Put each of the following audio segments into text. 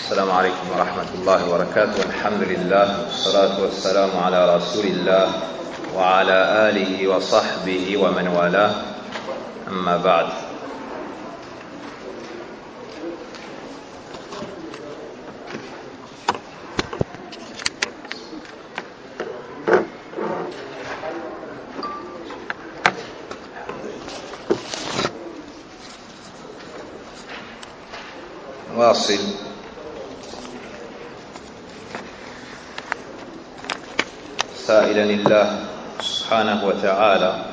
السلام عليكم ورحمة الله وبركاته. الحمد لله والصلاة والسلام على رسول الله وعلى آله وصحبه ومن والاه. أما بعد. واصل. سائلا الله سبحانه وتعالى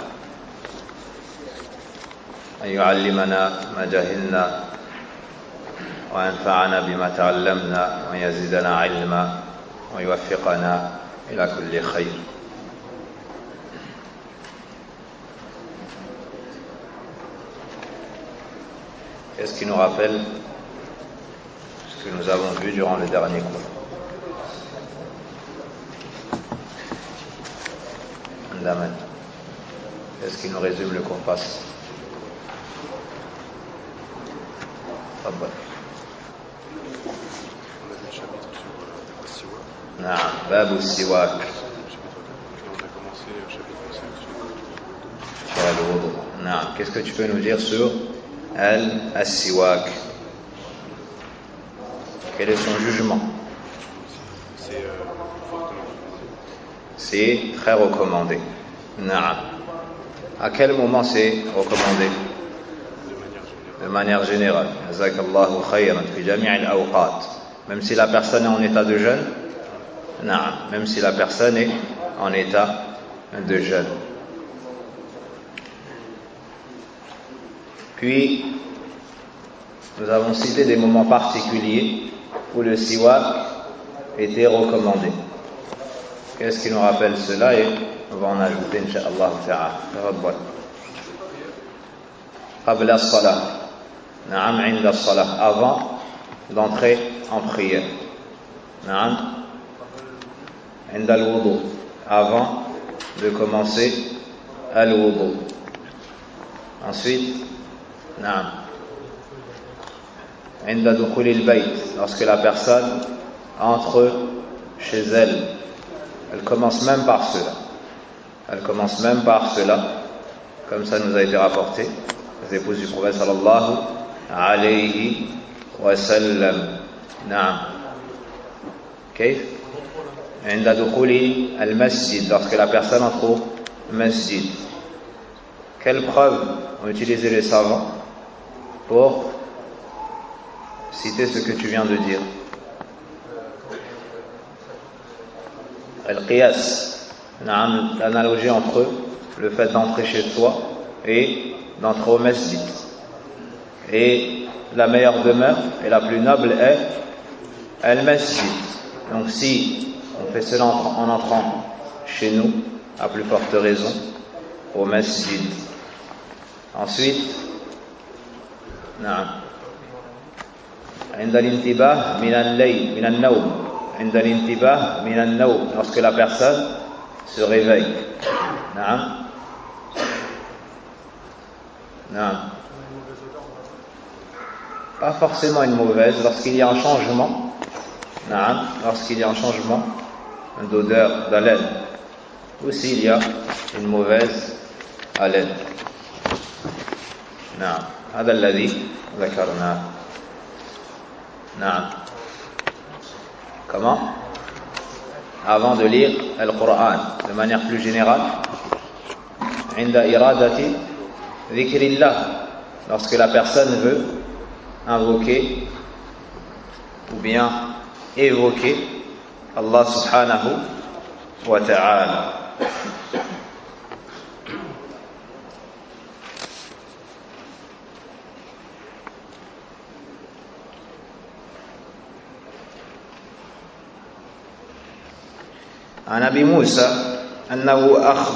أن يعلمنا ما جهلنا وينفعنا بما تعلمنا ويزيدنا علما ويوفقنا إلى كل خير. Qu'est-ce qui nous rappelle ce que nous avons vu durant le dernier cours? Andaman. Qu'est-ce qui nous résume le cours passé? Abba. On a vu le chapitre sur Siwak. Naam, Bab al-Siwak. On a commencé le chapitre 5 sur al-wudu. Naam. Qu'est-ce que tu peux nous dire sur al-Siwak? Quel est son jugement? C'est fortement recommandé. C'est très recommandé. Naam. À quel moment c'est recommandé? De manière générale. Jazakallahu khayran fi jami' al-awqat. Même si la personne est en état de jeûne? Naam. Même si la personne est en état de jeûne. Puis, nous avons cité des moments particuliers où le siwak était recommandé. Qu'est-ce qui nous rappelle cela? Et on va en ajouter, incha'Allah ta'ala. Tafaddal. Qabla as-salah. Na'am, 'inda as-salah. Avant d'entrer en prière. Na'am. 'Inda al-wudu. Avant de commencer al-wudu. Ensuite, na'am. 'Inda dukhul al-bayt. Lorsque la personne entre chez elle. Elle commence même par cela. Elle commence même par cela. Comme ça nous a été rapporté. Les épouses du prophète sallallahu alayhi wa sallam. Naam. Kayf? Inda dukhuli al-masjid. Lorsque la personne entre au masjid. Quelles preuves ont utilisé les savants pour citer ce que tu viens de dire? Al-Qiyas, l'analogie entre le fait d'entrer chez toi et d'entrer au masjid. Et la meilleure demeure et la plus noble est Al-Masjid. Donc si on fait cela en entrant chez nous, à plus forte raison, au masjid. Ensuite, عند الانتباه من الليل من النوم. عند الانتباه من النوم. Lorsque la personne se réveille. Naam. Naam. Pas forcément une mauvaise. Lorsqu'il y a un changement. Naam. Lorsqu'il y a un changement d'odeur, d'haleine. Ou s'il y a une mauvaise haleine. Naam. هذا الذي ذكرناه. Naam. Comment? Avant de lire le Coran, de manière plus générale, inda iradati dhikrillah, lorsque la personne veut invoquer ou bien évoquer Allah subhanahu wa ta'ala. عن أبي موسى أنه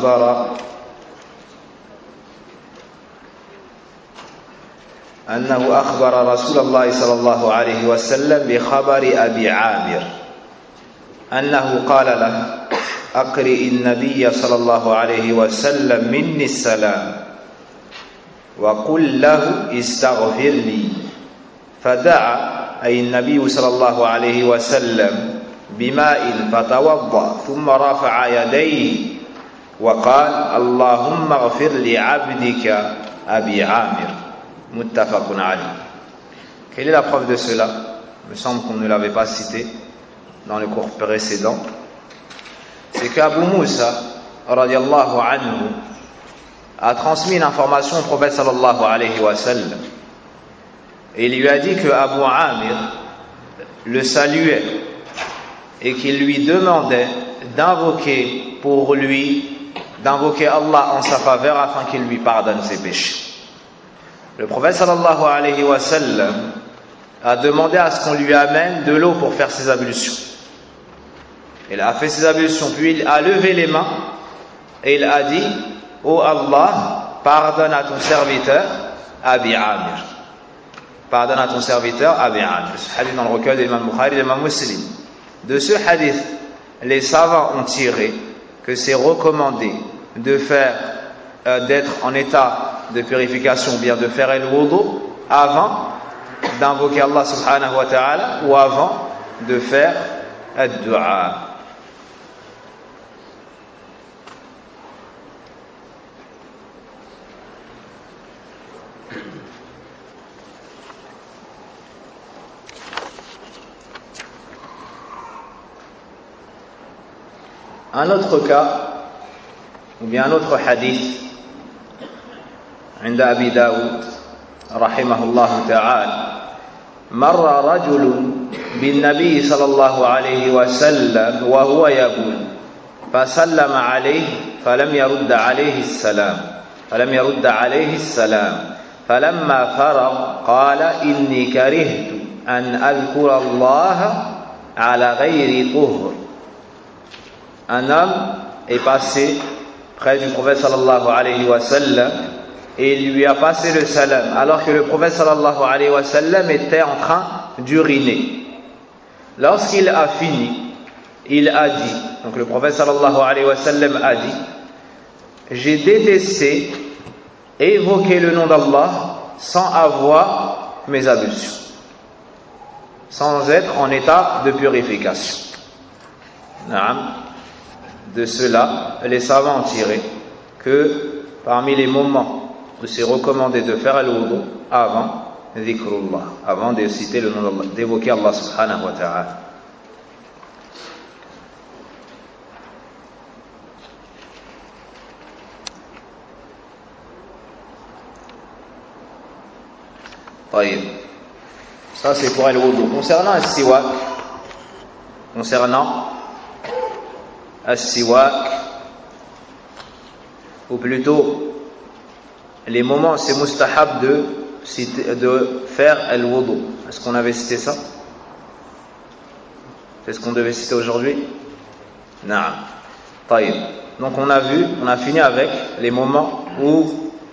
أخبر رسول الله صلى الله عليه وسلم بخبر أبي عامر أنه قال له أقرئ النبي صلى الله عليه وسلم مني السلام وقل له استغفر لي فدعا أي النبي صلى الله عليه وسلم بماء فتوضأ ثم رفع يديه وقال اللهم اغفر لعبدك أبي عامر متفق عليه. Quelle est la preuve de cela? Il me semble qu'on ne l'avait pas cité dans le cours précédent. C'est qu'Abu Moussa radiyallahu anhu a transmis une information au prophète sallallahu alayhi wa sallam. Et il lui a dit que Abu Amir le saluait et qu'il lui demandait d'invoquer pour lui, d'invoquer Allah en sa faveur afin qu'il lui pardonne ses péchés. Le prophète sallallahu alayhi wa sallam a demandé à ce qu'on lui amène de l'eau pour faire ses ablutions. Il a fait ses ablutions, puis il a levé les mains et il a dit: ô Allah, pardonne à ton serviteur Abi Amir. Pardonne à ton serviteur Abi Amir. Ce hadith dans le recueil de l'imam Bukhari et de l'imam Muslim. De ce hadith, les savants ont tiré que c'est recommandé de faire, d'être en état de purification ou bien de faire el wudu avant d'invoquer Allah subhanahu wa ta'ala ou avant de faire ad-du'a. Un autre cas, ou bien un autre hadith, عند أبي داود رحمه الله تعالى مر رجل بالنبي صلى الله عليه وسلم وهو يبول فسلم عليه فلم يرد عليه السلام فلما فرغ قال إني كرهت أن أذكر الله على غير طهر. Un homme est passé près du prophète sallallahu alayhi wa sallam et il lui a passé le salam alors que le prophète sallallahu alayhi wa sallam était en train d'uriner. Lorsqu'il a fini, il a dit, donc le prophète sallallahu alayhi wa sallam a dit: j'ai détesté évoquer le nom d'Allah sans avoir mes ablutions, sans être en état de purification. De cela, les savants ont tiré que parmi les moments où c'est recommandé de faire al-wudu avant dhikrullah, avant de citer le nom d'Allah, d'évoquer Allah subhanahu wa ta'ala. Ça c'est pour al-wudu. Concernant as-siwak, ou plutôt les moments où c'est mustahab de faire al-wudu. Est-ce qu'on avait cité ça? C'est ce qu'on devait citer aujourd'hui? Naam. Taïb. Donc on a fini avec les moments où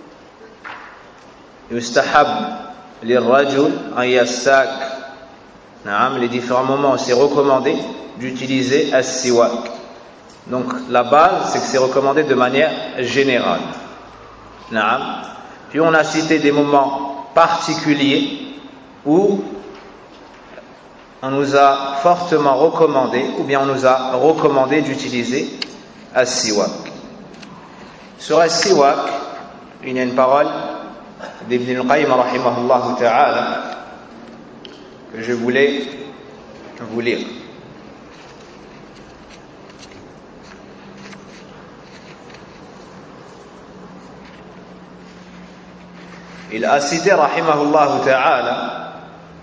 mustahab lirrajul an yassak. Naam, les différents moments où c'est recommandé d'utiliser as-siwak. Donc la base, c'est que c'est recommandé de manière générale. Naam. Puis on a cité des moments particuliers où on nous a fortement recommandé, ou bien on nous a recommandé d'utiliser as-siwak. Sur as-siwak, il y a une parole d'Ibn al-Qayyim rahimahullah ta'ala que je voulais vous lire. Il a cité, rahimahullah ta'ala,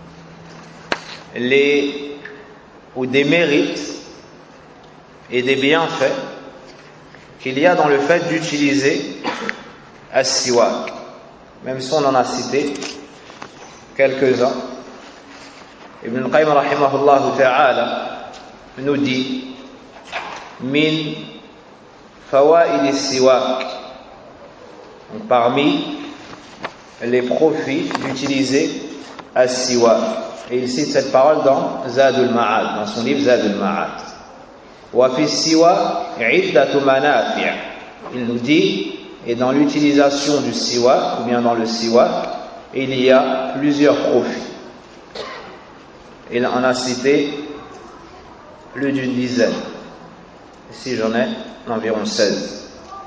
des mérites et des bienfaits qu'il y a dans le fait d'utiliser as-siwak. Même si on en a cité quelques-uns, Ibn al-Qayyim rahimahullah ta'ala nous dit: min fawaid as-siwak, donc parmi les profits d'utiliser as-siwak. Et il cite cette parole dans Zadul Ma'ad, dans son livre Zadul Ma'ad. Wa fi as-siwak 'iddatu manafi'. Il nous dit, et dans l'utilisation du siwak, ou bien dans le siwak, il y a plusieurs profits. Il en a cité plus d'une dizaine. Ici j'en ai environ 16.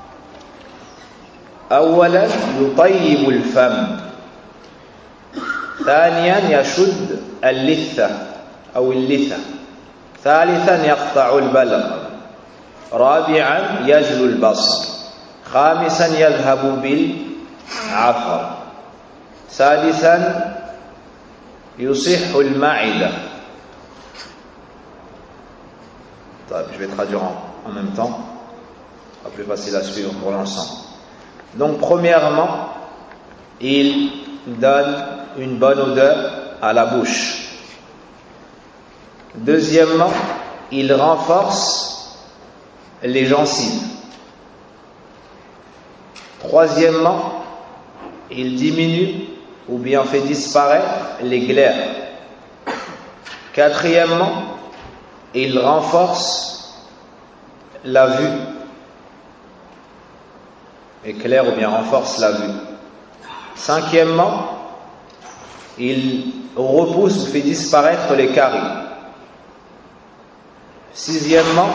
أولا يطيب الفم، ثانيا يشد اللثة أو اللثة، ثالثا يقطع البلغ، رابعا يجلو البصر، خامسا يذهب بالعفر، سادسا يصح المعدة. Je vais traduire en même temps, c'est plus facile à suivre pour l'ensemble. Donc premièrement, il donne une bonne odeur à la bouche. Deuxièmement, il renforce les gencives. Troisièmement, il diminue ou bien fait disparaître les glaires. Quatrièmement, il renforce la vue. Éclaire ou bien renforce la vue. Cinquièmement, il repousse ou fait disparaître les caries. Sixièmement,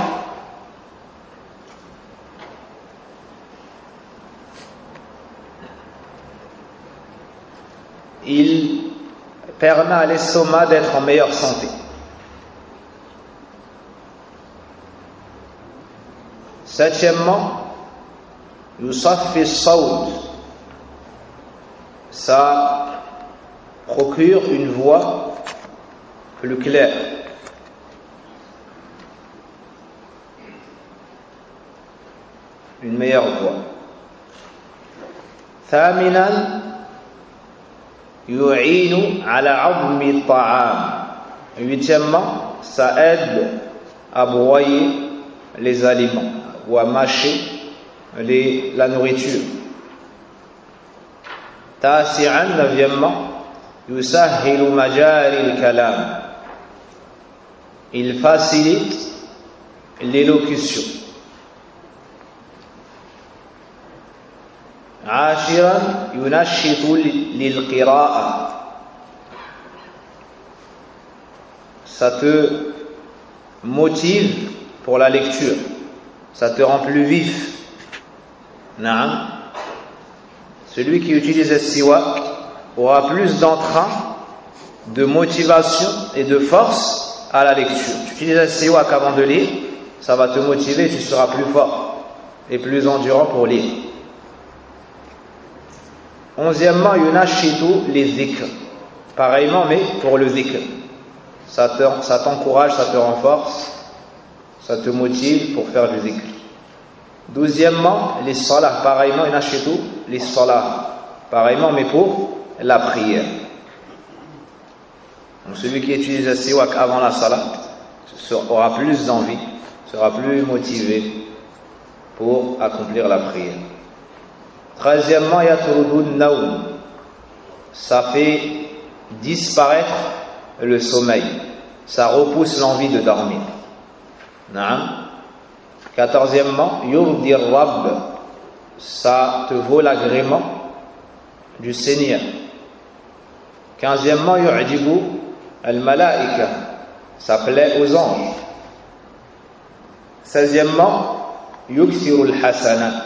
il permet à l'estomac d'être en meilleure santé. Septièmement, yusaffi as-sawt, ça procure une voix plus claire. Une meilleure voix. Thaminan yu'inu ala 'azmi at-ta'am. Huitièmement, ça aide à broyer les aliments ou à mâcher la nourriture. Tasi'an, neuvièmement, yusahhilu majari al-kalam. Il facilite l'élocution. عاشرا ينشط للقراءة. Ça te motive pour la lecture, ça te rend plus vif. Naam. Celui qui utilise le siwak aura plus d'entrain, de motivation et de force à la lecture. Tu utilises le siwak avant de lire, ça va te motiver et tu seras plus fort et plus endurant pour lire. Onzièmement, yunashitu les dhikr. Pareillement, mais pour le dhikr. Ça t'encourage, ça te renforce, ça te motive pour faire du dhikr. Douzièmement, les salah. Pareillement, yunashitu les salah. Pareillement, mais pour la prière. Donc celui qui utilise le siwak avant la salat aura plus d'envie, sera plus motivé pour accomplir la prière. Treizièmement, yatrudun naum, ça fait disparaître le sommeil, ça repousse l'envie de dormir. Naam. Quatorzièmement, yurdi rabb, ça te vaut l'agrément du Seigneur. Quinzièmement, yu'jibu al-malaika, ça plaît aux anges. Seizièmement, yukthiru al-hasanat,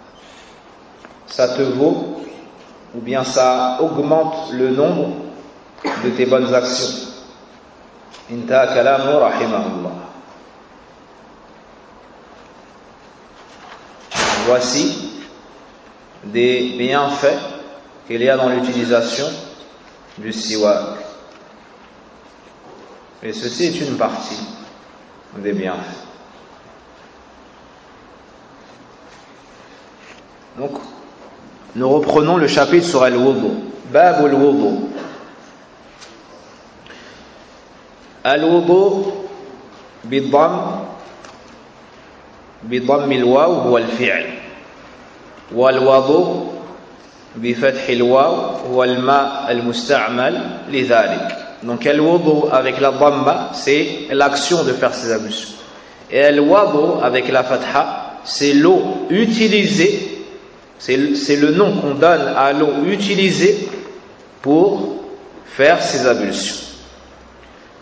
ça te vaut ou bien ça augmente le nombre de tes bonnes actions. Inta kalamu rahimahullah. Voici des bienfaits qu'il y a dans l'utilisation du siwak. Et ceci est une partie des bienfaits. Donc, nous reprenons le chapitre sur al-wudu. Bab al-wudu. Al-wudu bidam al-waw huwa al-fi'l. Wal-wudu بفتح الواو هو الماء المستعمل لذلك. Donc al-wudu avec la dhamma, c'est l'action de faire ses ablutions. Et al-wudu avec la fatha, c'est l'eau utilisée, c'est le nom qu'on donne à l'eau utilisée pour faire ses ablutions.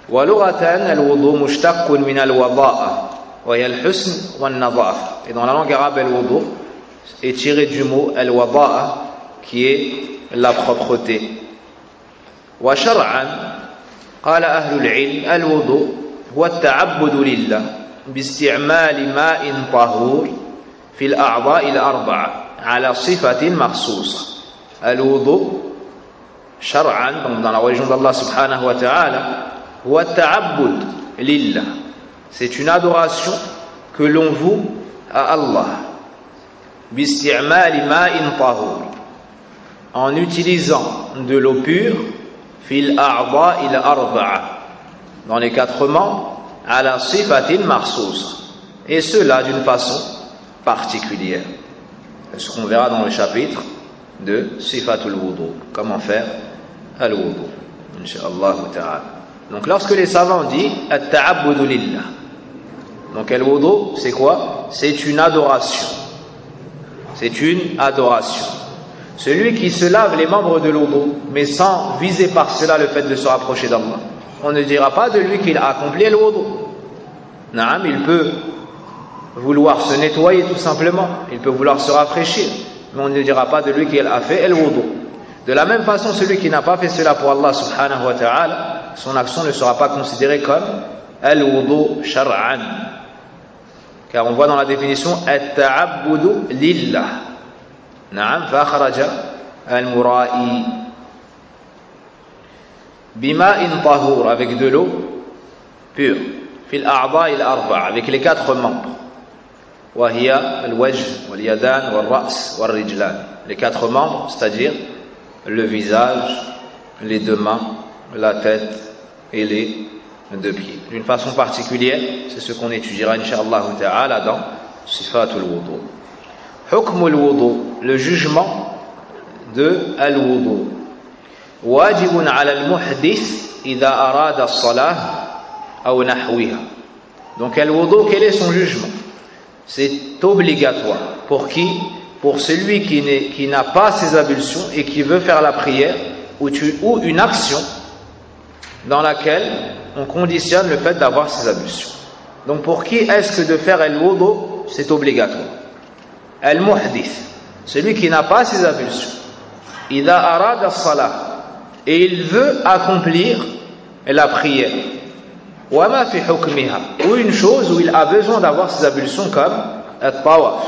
ولغة الوضوء مشتق من الوضاءة وهي الحسن والنظافة. Et dans la langue arabe, الوضوء est tiré du mot الوضاءة qui est la propreté. وشرعا قال أهل العلم الوضوء هو التعبد لله باستعمال ماء طهور في الأعضاء الأربعة على صفة مخصوصة. الوضوء شرعا, donc dans la religion d'Allah subhanahu wa ta'ala, هو التعبد لله, c'est une adoration que l'on voue à Allah. باستعمال ماء طهور, en utilisant de l'eau pure, في الأعضاء الأربعة, dans les 4 membres, على صفة مخصوصة, et cela d'une façon particulière. C'est ce qu'on verra dans le chapitre de Sifatul Wudu, comment faire al-wudu, incha'Allah ta'ala. Donc lorsque les savants disent at-ta'abbudu lillah, donc al-wudu c'est quoi? C'est une adoration. C'est une adoration. Celui qui se lave les membres de l'wudu, mais sans viser par cela le fait de se rapprocher d'Allah, on ne dira pas de lui qu'il a accompli al-wudu. Naam, il peut vouloir se nettoyer tout simplement, il peut vouloir se rafraîchir, mais on ne dira pas de lui qu'il a fait al-wudu. De la même façon, celui qui n'a pas fait cela pour Allah subhanahu wa ta'ala, son action ne sera pas considérée comme al-wudu shar'an, car on voit dans la définition at-ta'abbudu lillah. Na'am, fa kharaja al-mura'i bima'in tahur, avec de l'eau pure, fil a'dha'i al-arba'a, avec les 4 membres, wa hiya al-wajh wal yadan wal ra's wal rijlan, les 4 membres, c'est-à-dire le visage, les 2 mains, la tête et les 2 pieds. D'une façon particulière, c'est ce qu'on étudiera incha'Allah ta'ala dans Sifatul Wudu. Hukmul Wudu, le jugement de al-wudu. Wajibun ala al-muhdith idha arada as-salah aw nahwiha. Donc al-wudu, quel est son jugement? C'est obligatoire. Pour qui? Pour celui qui n'a pas ses ablutions et qui veut faire la prière ou une action dans laquelle on conditionne le fait d'avoir ses ablutions. Donc pour qui est-ce que de faire al-wudu, c'est obligatoire? Al-muhdith, celui qui n'a pas ses ablutions. Idha arada as-salah, et il veut accomplir la prière. Wa ma fi hukmiha, ou une chose où il a besoin d'avoir ses ablutions comme at-tawaf,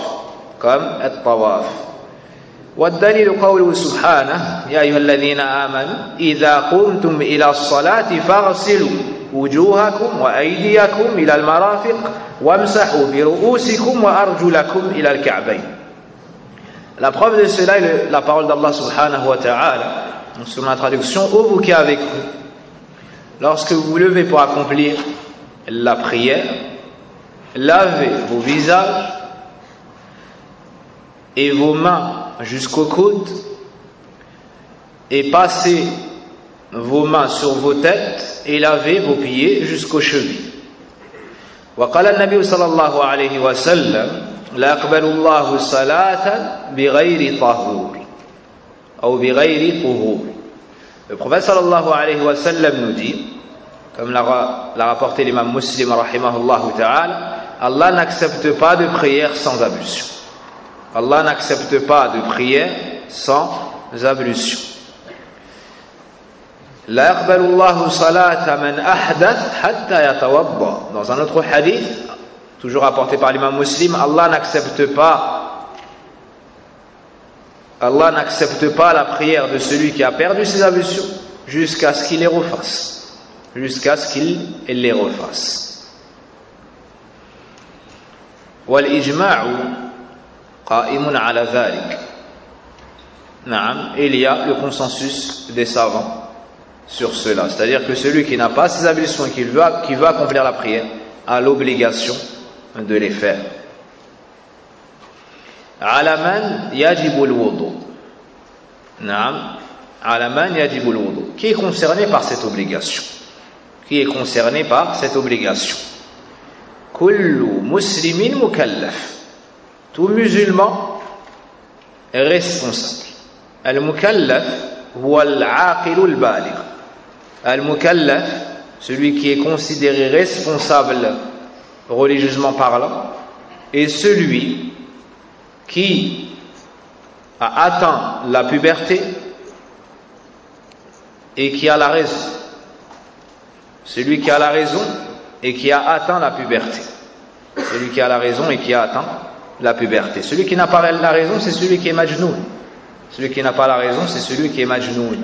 والدليل قوله سبحانه يا أيها الذين آمنوا إذا قمتم إلى الصلاة فاغسلوا وجوهكم وأيديكم إلى المرافق وامسحوا برؤوسكم وأرجلكم إلى الكعبين. La preuve de cela est la parole d'Allah subhanahu wa ta'ala, selon la traduction: ô vous qui avez cru, lorsque vous vous levez pour accomplir la prière, lavez vos visages et vos mains jusqu'aux coudes, et passez vos mains sur vos têtes et lavez vos pieds jusqu'aux chevilles. وقال النبي صلى الله عليه وسلم لا يقبل الله صلاة بغير طهور أو بغير طهور. Le prophète sallallahu alayhi wa sallam nous dit, comme l'a rapporté l'imam Muslim rahimahullah ta'ala, Allah n'accepte pas de prière sans ablution. Allah n'accepte pas de prière sans ablution. La yaqbalu Allahu salata man ahdath hatta yatawadda. Dans un autre hadith, toujours rapporté par l'imam Muslim, Allah n'accepte pas la prière de celui qui a perdu ses ablutions jusqu'à ce qu'il les refasse. Wal ijma'u qa'imun ala dhalik. Naam, il y a le consensus des savants sur cela, c'est-à-dire que celui qui n'a pas ses ablutions et qui veut accomplir la prière a l'obligation de les faire. Ala man yajibu al-wudu. Naam, ala man yajibu al-wudu. Qui est concerné par cette obligation? Kullu muslimin mukallaf. Tout musulman est responsable. Al-mukallaf huwa al-aqilu al-baligh. Al-mukallaf celui qui est considéré responsable religieusement parlant, et celui qui a atteint la puberté et qui a la raison. Celui qui a la raison et qui a atteint la puberté. Celui qui a la raison et qui a atteint la puberté. Celui qui n'a pas la raison, c'est celui qui est majnoun. Celui qui n'a pas la raison, c'est celui qui est majnoun.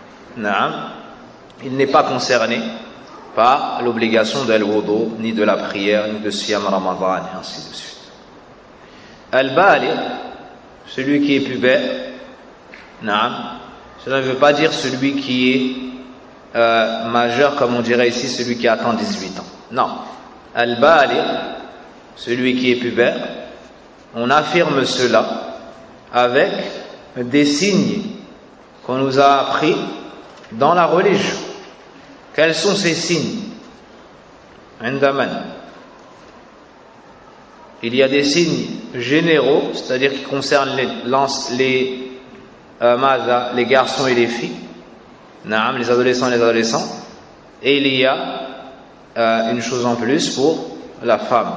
Il n'est pas concerné par l'obligation de l'wudu, ni de la prière, ni de siyam ramadan, et ainsi de suite. Al-Baligh, celui qui est pubère, cela ne veut pas dire celui qui est majeur, comme on dirait ici, celui qui atteint 18 ans. Non. Al-Baligh, celui qui est pubère, on affirme cela avec des signes qu'on nous a appris dans la religion. Quels sont ces signes? Il y a des signes généraux, c'est-à-dire qui concernent les garçons et les filles, les adolescents et les adolescents, et il y a une chose en plus pour la femme.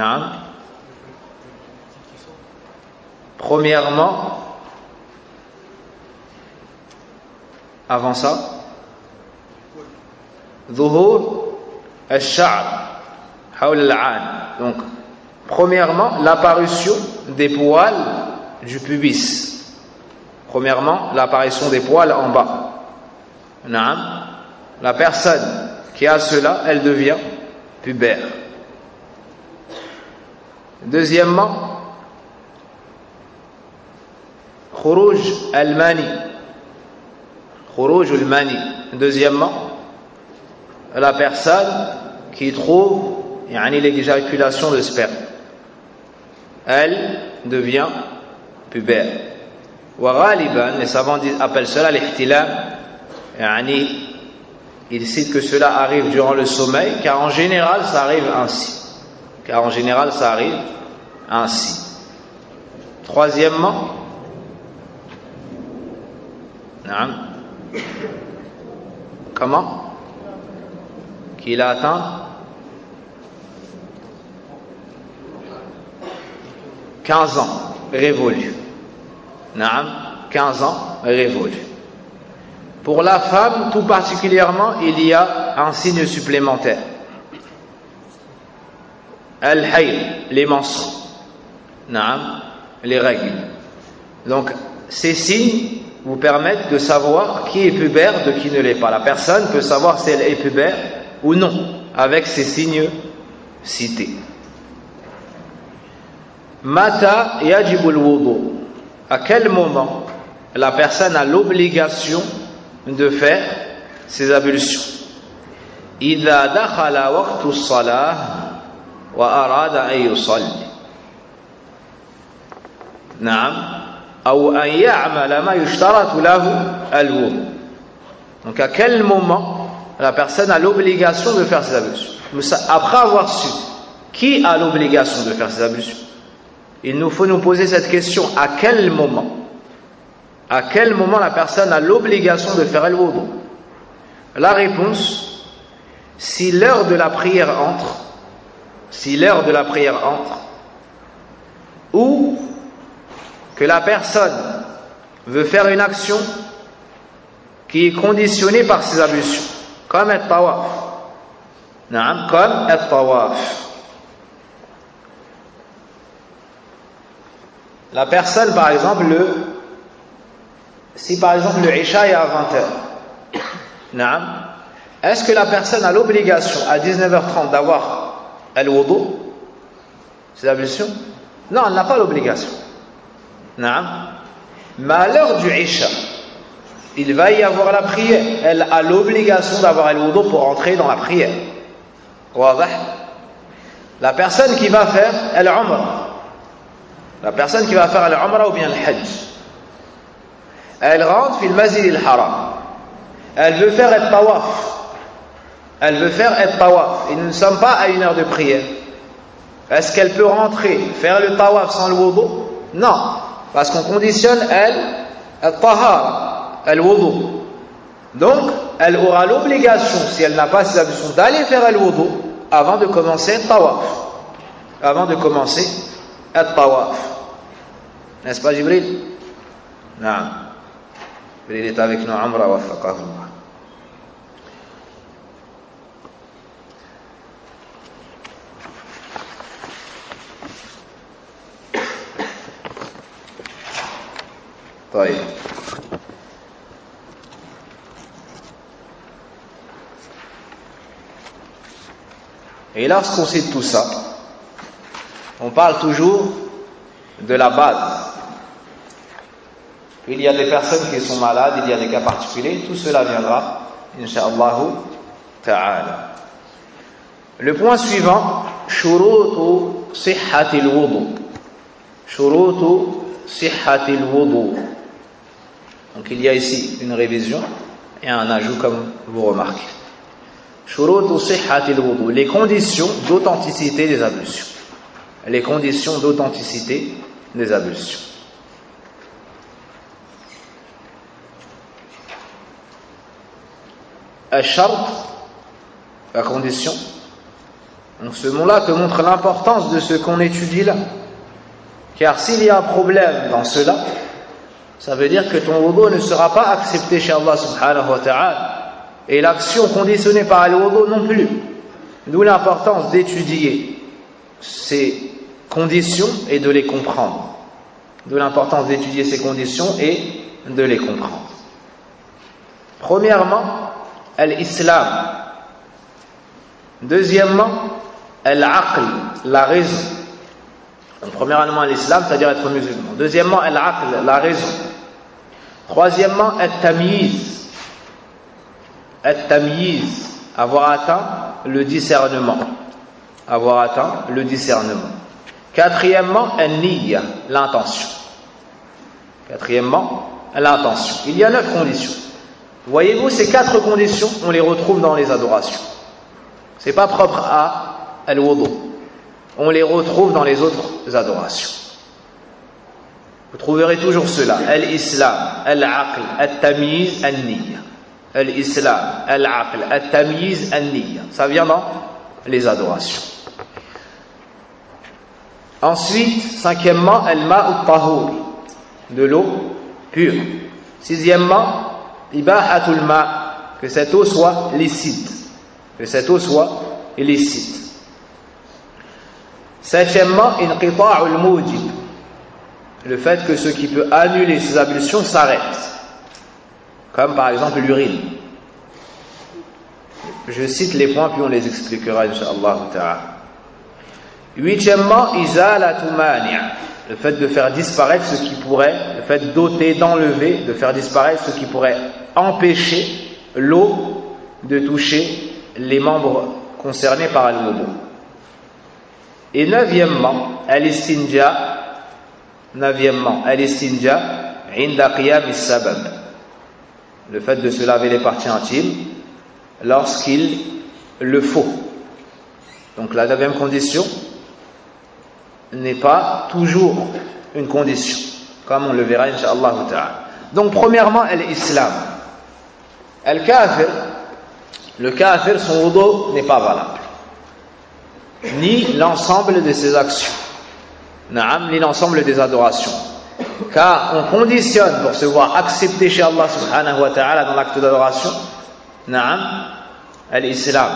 Premièrement, avant ça, ظهور الشعر حول العان. Donc, premièrement, l'apparition des poils du pubis. Premièrement, l'apparition des poils en bas. La personne qui a cela, elle devient pubère. Deuxièmement, khuruj al-mani. Khuruj al-mani. Deuxièmement, la personne qui trouve l'éjaculation de sperme, elle devient pubère. Wa ghaliban, les savants appellent cela l'ihtilam. Ils citent que cela arrive durant le sommeil, car en général ça arrive ainsi. Troisièmement, comment? Qu'il a atteint 15 ans révolus. 15 ans révolus. Pour la femme, tout particulièrement, il y a un signe supplémentaire. Al-hayl, les menstrues. Les règles. Donc, ces signes vous permettent de savoir qui est pubère de qui ne l'est pas. La personne peut savoir si elle est pubère ou non, avec ces signes cités. Mata yajibul wudu. À quel moment la personne a l'obligation de faire ses ablutions? Idha dakhala waqtu as-salah wa arada an yusalli. Ou an ya'mala ma yushtaratu lahu al-wudu. Donc à quel moment la personne a l'obligation de faire ses ablutions? Après avoir su qui a l'obligation de faire ses ablutions, il nous faut nous poser cette question: à quel moment? À quel moment la personne a l'obligation de faire al-wudu? La réponse: si l'heure de la prière entre, ou que la personne veut faire une action qui est conditionnée par ses ablutions, comme at-tawaf. Comme at-tawaf. La personne, par exemple, si par exemple le Isha est à 20h, est-ce que la personne a l'obligation à 19h30 d'avoir al-wudu, ses ablutions? Non, elle n'a pas l'obligation. Mais à l'heure du Isha, il va y avoir la prière. Elle a l'obligation d'avoir al-wudu pour entrer dans la prière. La personne qui va faire al-umrah, ou bien al-hajj, elle rentre fil masjid al-haram, elle veut faire al-tawaf, et nous ne sommes pas à une heure de prière. Est-ce qu'elle peut rentrer, faire le tawaf sans le wudu? Non, parce qu'on conditionne al-tahara, al-wudu. Donc, elle aura l'obligation, si elle n'a pas ces ablutions, d'aller faire al-wudu avant de commencer le tawaf. Avant de commencer le tawaf. N'est-ce pas, Jibril? Non. Jibril est avec nous, Amra wa faqahullah. طيب. Et lorsqu'on cite tout ça, on parle toujours de la base. Il y a des personnes qui sont malades, il y a des cas particuliers, tout cela viendra, incha'Allah ta'ala. Le point suivant, shurutu sihhatil wudu. Shurutu sihhatil wudu. Donc il y a ici une révision et un ajout comme vous remarquez. Shurutu sihhatil wudu, les conditions d'authenticité des ablutions. Les conditions d'authenticité des ablutions. Al-shart, la condition. Donc ce mot-là te montre l'importance de ce qu'on étudie là. Car s'il y a un problème dans cela, ça veut dire que ton wudu ne sera pas accepté chez Allah subhanahu wa ta'ala. Et l'action conditionnée par le wudu non plus. D'où l'importance d'étudier ces conditions et de les comprendre. D'où l'importance d'étudier ces conditions et de les comprendre. Premièrement, l'islam. Deuxièmement, l'aql, la raison. Donc, premièrement, l'islam, c'est-à-dire être musulman. Deuxièmement, l'aql, la raison. Troisièmement, al-tamyiz. Al-tamyiz, avoir atteint le discernement. Avoir atteint le discernement. Quatrièmement, al-niyya, l'intention. Quatrièmement, l'intention. Il y a 9 conditions. Voyez-vous, ces 4 conditions, on les retrouve dans les adorations. C'est pas propre à al-wudu. On les retrouve dans les autres adorations. Vous trouverez toujours cela. Al-islam, al-aql, al-tamyiz, al-niyya. Al-islam, al-aql, al-tamyiz, al-niyya. Ça vient dans les adorations. Ensuite, cinquièmement, al-ma'u tahur, de l'eau pure. Sixièmement, ibahatul ma, que cette eau soit licite. Que cette eau soit illicite. Septièmement, inqita'ul mujib, le fait que ce qui peut annuler ces ablutions s'arrête. Comme par exemple l'urine. Je cite les points puis on les expliquera incha'Allah ta'ala. Huitièmement, izalatu mani', le fait de faire disparaître ce qui pourrait, le fait d'ôter, d'enlever, de faire disparaître ce qui pourrait empêcher l'eau de toucher les membres concernés par le wudu. Et neuvièmement, al-istinja, inda qiyam as-sabab, le fait de se laver les parties intimes lorsqu'il le faut. Donc la 9e condition n'est pas toujours une condition, comme on le verra incha'Allah ta'ala. Donc premièrement, l'islam. Le kafir, son wudu n'est pas valable. Ni l'ensemble de ses actions. Ni l'ensemble des adorations. Car on conditionne pour se voir accepté chez Allah subhanahu wa ta'ala dans l'acte d'adoration. L'islam.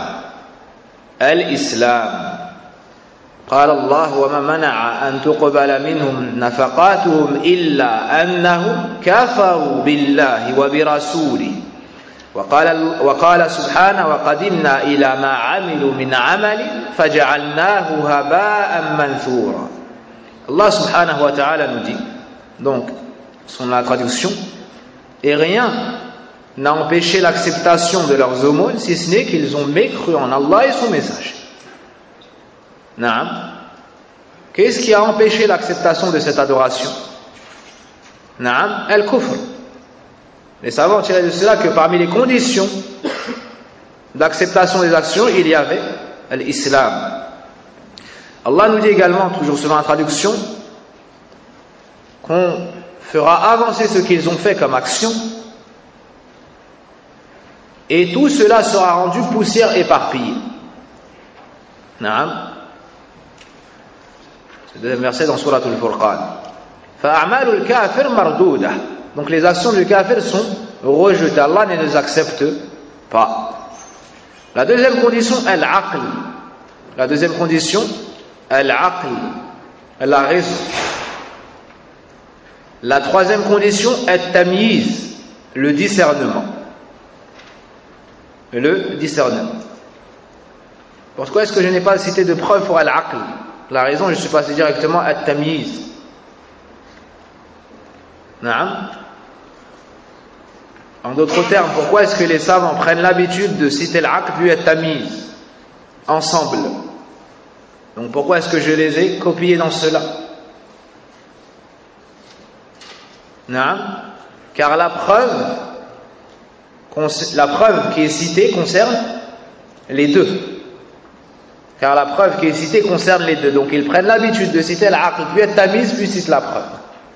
قال الله وما منع أن تقبل منهم نفقاتهم إلا أنهم كفروا بالله وبرسوله وقال سبحانه وقدمنا إلى ما عملوا من عمل فجعلناه هباء منثورا. Allah subhanahu wa ta'ala nous dit, donc son traduction, et rien n'a empêché l'acceptation de leurs aumônes si ce n'est qu'ils ont mécru en Allah et son message. Qu'est-ce qui a empêché l'acceptation de cette adoration? Al-kufr. Les savants ont tiré de cela que parmi les conditions d'acceptation des actions, il y avait l'islam. Allah nous dit également, toujours selon la traduction, qu'on fera avancer ce qu'ils ont fait comme action Et tout cela sera rendu poussière éparpillée. Naam. C'est le deuxième verset dans Surat Al-Furqan. Fa'a'malul kafir mardoudah. Donc les actions du kafir sont rejetées. Allah ne les accepte pas. La deuxième condition, al-aql. La deuxième condition, al-aql. La raison. La troisième condition, at-tamyiz. Le discernement. Le discernement. Pourquoi est-ce que je n'ai pas cité de preuve pour al-aql? La raison, je suis passé directement à at-tamyiz. Naam. En d'autres termes, pourquoi est-ce que les savants prennent l'habitude de citer l'aql puis at-tamyiz ensemble? Donc pourquoi est-ce que je les ai copiés dans cela? Naam. Car la preuve qui est citée concerne les deux. Car la preuve qui est citée concerne les deux. Donc ils prennent l'habitude de citer l'aql puis at-tamyiz puis citent la preuve.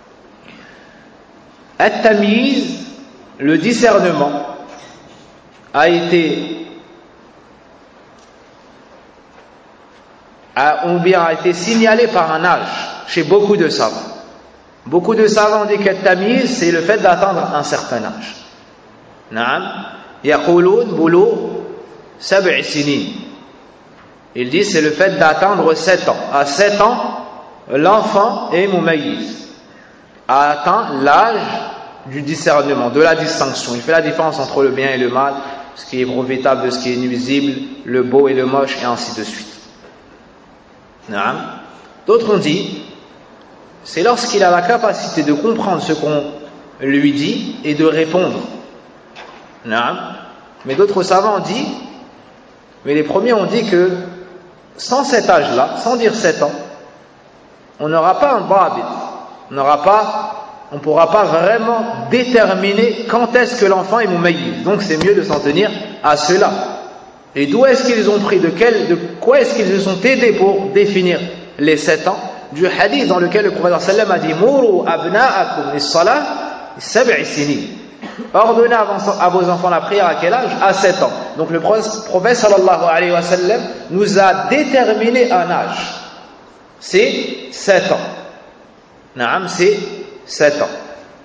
At-tamyiz, le discernement, a été signalé par un âge chez beaucoup de savants. Beaucoup de savants disent qu'at-tamyiz, c'est le fait d'atteindre un certain âge. Naam, yaqulun bulu sab'i sinin. Ils disent c'est le fait d'atteindre 7 ans. À 7 ans, l'enfant est mumayyiz, a atteint l'âge du discernement, de la distinction. Il fait la différence entre le bien et le mal, ce qui est profitable de ce qui est nuisible, le beau et le moche, et ainsi de suite. Naam. D'autres ont dit, c'est lorsqu'il a la capacité de comprendre ce qu'on lui dit et de répondre. Naam. Mais d'autres savants ont dit, mais les premiers ont dit que sans cet âge-là, sans dire 7 ans, on n'aura pas un babit, on ne pourra pas vraiment déterminer quand est-ce que l'enfant est mumayyiz. Donc c'est mieux de s'en tenir à cela. Et d'où est-ce qu'ils ont pris, de quoi est-ce qu'ils se sont aidés pour définir les 7 ans? Du hadith dans lequel le prophète sallam a dit Mourou abna'akum lis-salah sab'i sinin. Ordonnez à vos enfants la prière à quel âge? À 7 ans. Donc le prophète sallallahu alayhi wa sallam nous a déterminé un âge. C'est 7 ans. Naam, c'est 7 ans.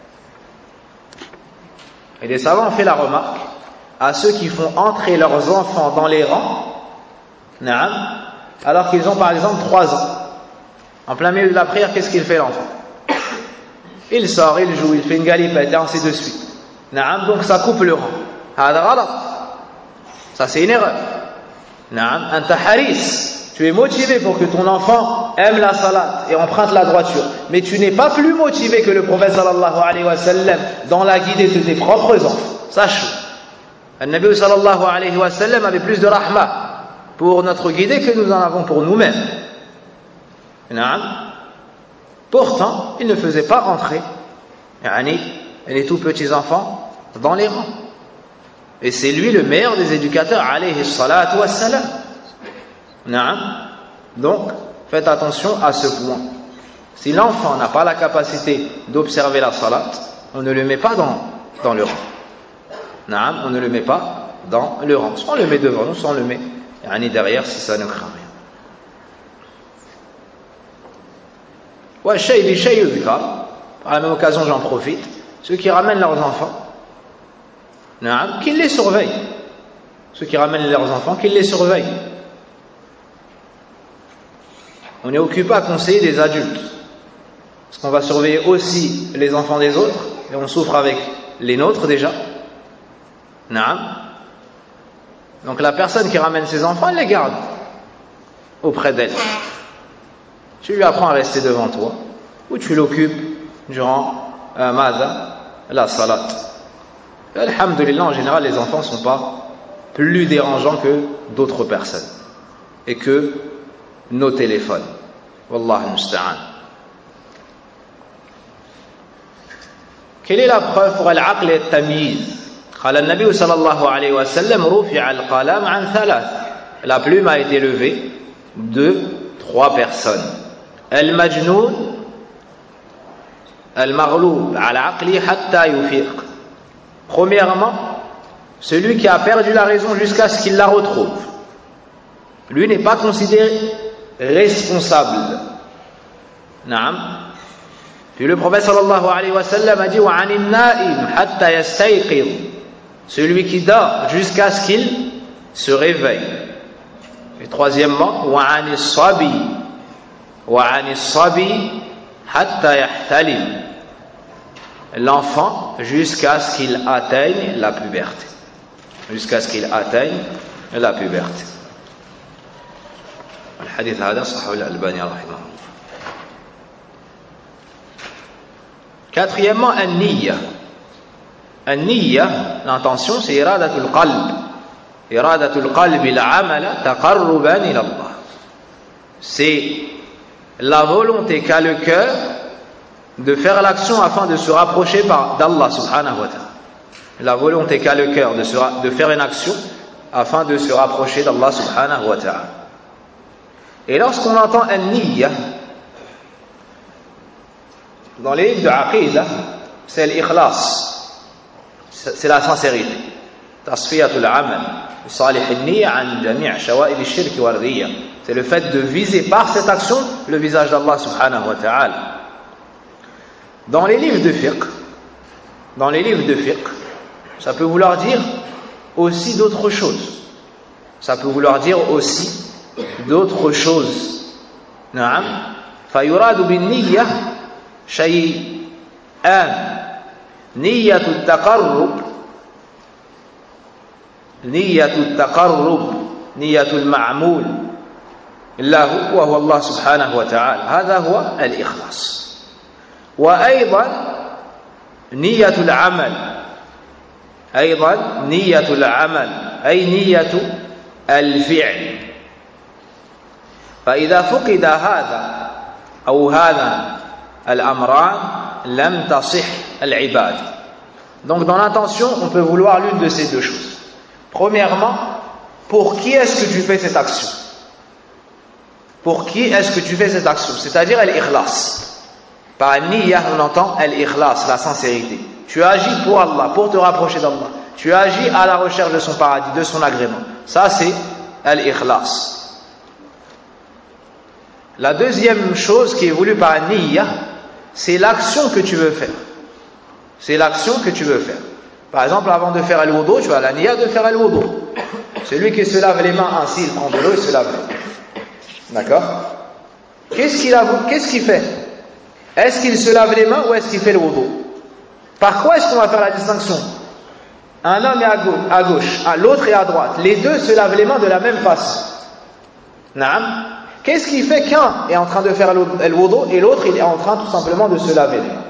Et les savants ont fait la remarque à ceux qui font entrer leurs enfants dans les rangs, naam, alors qu'ils ont par exemple 3 ans. En plein milieu de la prière, qu'est-ce qu'il fait l'enfant? Il sort, il joue, il fait une galipette et ainsi de suite. Naam, donc ça coupe le rang. Hada ghalat. Ça c'est une erreur. Naam, anta haris. Tu es motivé pour que ton enfant aime la salat et emprunte la droiture. Mais tu n'es pas plus motivé que le prophète sallallahu alayhi wa sallam dans la guidée de tes propres enfants. Sache. Le Nabi sallallahu alayhi wa sallam avait plus de rahma pour notre guidée que nous en avons pour nous-mêmes. Naam. Pourtant, il ne faisait pas rentrer les tout petits enfants dans les rangs. Et c'est lui le meilleur des éducateurs, alayhi salatu wassalam. Naam. Donc, faites attention à ce point. Si l'enfant n'a pas la capacité d'observer la salat, on ne le met pas dans le rang. Naam, on ne le met pas dans le rang. Soit on le met devant nous, soit on le met derrière si ça ne craint rien. Par la même occasion, j'en profite. Ceux qui ramènent leurs enfants, qu'ils les surveillent. Ceux qui ramènent leurs enfants, qu'ils les surveillent. On est occupé à conseiller des adultes. Parce qu'on va surveiller aussi les enfants des autres, et on souffre avec les nôtres déjà. Donc la personne qui ramène ses enfants, elle les garde auprès d'elle. Tu lui apprends à rester devant toi, ou tu l'occupes durant la salat. Alhamdulillah, en général, les enfants ne sont pas plus dérangeants que d'autres personnes et que nos téléphones. Wallahu musta'an. Quelle est la preuve pour al-aql et al-tamyiz? قال النبي صلى الله عليه وسلم رفع القلم عن ثلاث. La plume a été levée de 3 personnes. المجنون المغلوب على عقله حتى يفيق. Premièrement, celui qui a perdu la raison jusqu'à ce qu'il la retrouve, lui n'est pas considéré responsable. Naam. Puis le prophète sallallahu alayhi wa sallam a dit wa 'anil na'im hatta yastayqidh, celui qui dort jusqu'à ce qu'il se réveille. Et troisièmement, wa 'anis sabi hatta yahtalim, l'enfant jusqu'à ce qu'il atteigne la puberté. Jusqu'à ce qu'il atteigne la puberté. الحديث هذا صححه الألباني رحمه الله. Quatrièmement, an-niyya. An-niyya, l'intention, c'est iradatul qalb. Iradatul qalbi al-amala taqarruban ila Allah. C'est la volonté qu'a le cœur de faire l'action afin de se rapprocher d'Allah subhanahu wa ta'ala. La volonté qu'a le cœur de faire une action afin de se rapprocher d'Allah subhanahu wa ta'ala. Et lorsqu'on entend an-niyya dans les livres de Aqidah, c'est l'ikhlas, c'est la sincérité. Tasfiyatul amal, salih an-niyya an jami' shawa'il ash-shirk wa ar-riya. C'est le fait de viser par cette action le visage d'Allah subhanahu wa ta'ala. Dans les livres de fiqh, ça peut vouloir dire aussi d'autres choses. Ça peut vouloir dire aussi d'autres choses. Naam. Fayuradu bin niyya shay'an. Niyyatu taqarrub, niyyatu al-ma'mul lahu wa huwa Allah subhanahu wa ta'ala. Hadha huwa al-ikhlas. وأيضا نية العمل، أيضا نية العمل أي نية الفعل. فإذا فقد هذا أو هذا الأمران لم تصح العبادة. Donc dans l'intention, on peut vouloir l'une de ces deux choses. Premièrement, pour qui est-ce que tu fais cette action? Pour qui est-ce que tu fais cette action? C'est-à-dire al-ikhlas. Par niyya, on entend al-ikhlas, la sincérité. Tu agis pour Allah, pour te rapprocher d'Allah. Tu agis à la recherche de son paradis, de son agrément. Ça, c'est al-ikhlas. La deuxième chose qui est voulue par niyya, c'est l'action que tu veux faire. C'est l'action que tu veux faire. Par exemple, avant de faire al-wudu, tu as la niyya de faire al-wudu. Celui qui se lave les mains ainsi, il prend de l'eau, il se lave les mains. D'accord? Qu'est-ce qu'il fait? Est-ce qu'il se lave les mains ou est-ce qu'il fait le wudu? Par quoi est-ce qu'on va faire la distinction? Un homme est à gauche, l'autre est à droite. Les deux se lavent les mains de la même façon. Naam. Qu'est-ce qui fait qu'un est en train de faire le wudu et l'autre il est en train tout simplement de se laver les mains?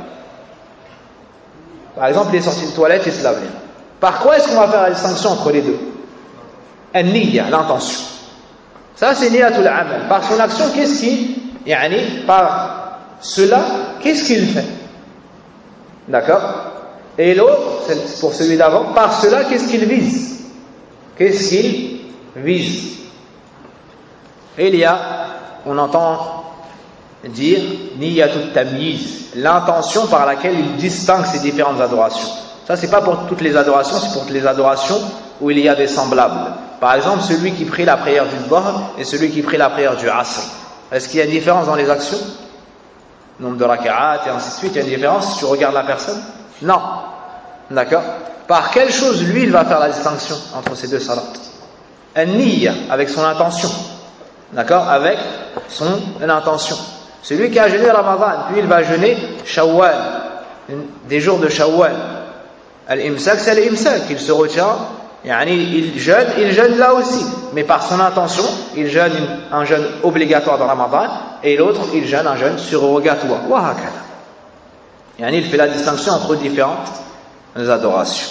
Par exemple, il est sorti de toilette et se lave les mains. Par quoi est-ce qu'on va faire la distinction entre les deux? An-niyya, l'intention. Ça c'est niyatul amal. Par son action, qu'est-ce qui, par cela, qu'est-ce qu'il fait? D'accord? Et l'autre, c'est pour celui d'avant, par cela, qu'est-ce qu'il vise? Qu'est-ce qu'il vise? Et on entend dire niyatut tamyiz, l'intention par laquelle il distingue ces différentes adorations. Ça, c'est pas pour toutes les adorations, c'est pour les adorations où il y a des semblables. Par exemple, celui qui prie la prière du Dhuhr et celui qui prie la prière du Asr. Est-ce qu'il y a une différence dans les actions? Nombre de raka'at et ainsi de suite, il y a une différence si tu regardes la personne? Non. D'accord? Par quelle chose, lui, il va faire la distinction entre ces deux salats? An-niyya, avec son intention. D'accord? Avec son intention. Celui qui a jeûné Ramadan, puis il va jeûner Shawwal, des jours de Shawwal. Al-imsak, c'est al-imsak, il se retient, il jeûne là aussi. Mais par son intention, il jeûne un jeûne obligatoire dans Ramadan, et l'autre, il jeûne un jeûne surrogatoire. Il fait la distinction entre différentes adorations.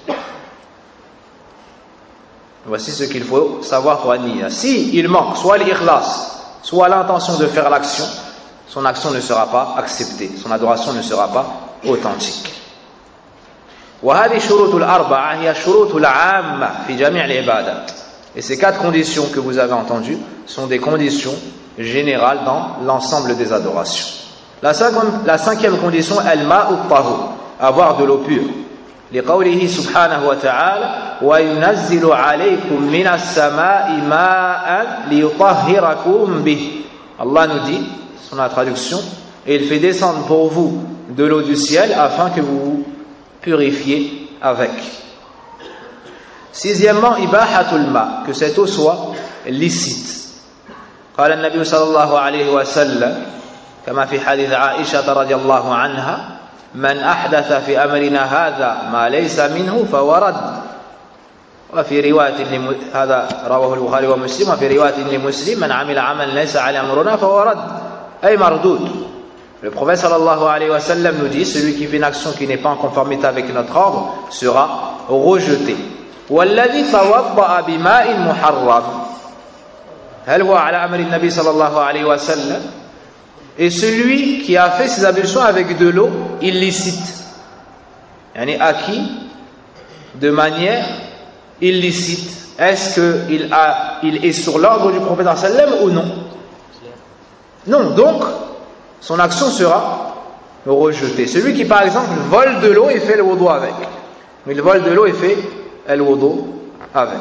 Voici ce qu'il faut savoir pour an-niyya. Si il manque soit l'ikhlas, soit l'intention de faire l'action, son action ne sera pas acceptée, son adoration ne sera pas authentique. وهذه الشروط الأربعة هي الشروط العامة في جميع العبادات. Et ces quatre conditions que vous avez entendues sont des conditions générales dans l'ensemble des adorations. La cinquième condition, al-ma'u tahur, avoir de l'eau pure. لقوله سبحانه وتعالى وينزل عليكم من السماء ماء ليطهركم به. Allah nous dit, son la traduction, et il fait descendre pour vous de l'eau du ciel afin que vous vous purifiez avec. Sixièmement, ibahatul ma, que cette eau soit licite. قال النبي صلى الله عليه وسلم كما في حديث عائشة رضي الله عنها من أحدث في أمرنا هذا ما ليس منه فهو رد. وفي رواية هذا رواه البخاري ومسلم وفي رواية لمسلم من عمل عملا ليس على أمرنا فهو رد أي مردود. Le prophète sallallahu alayhi wa sallam nous dit celui qui fait une action qui n'est pas en conformité avec notre ordre sera rejeté. والذي توضأ بماء محرم هل هو على أمر النبي صلى الله عليه وسلم. Et celui qui a fait ses ablutions avec de l'eau illicite, yani acquis de manière illicite, est-ce qu'il est sur l'ordre du prophète sallam ou non? Non, donc son action sera rejetée. Celui qui par exemple vole de l'eau et fait le wudu avec, il vole de l'eau et fait le wudu avec.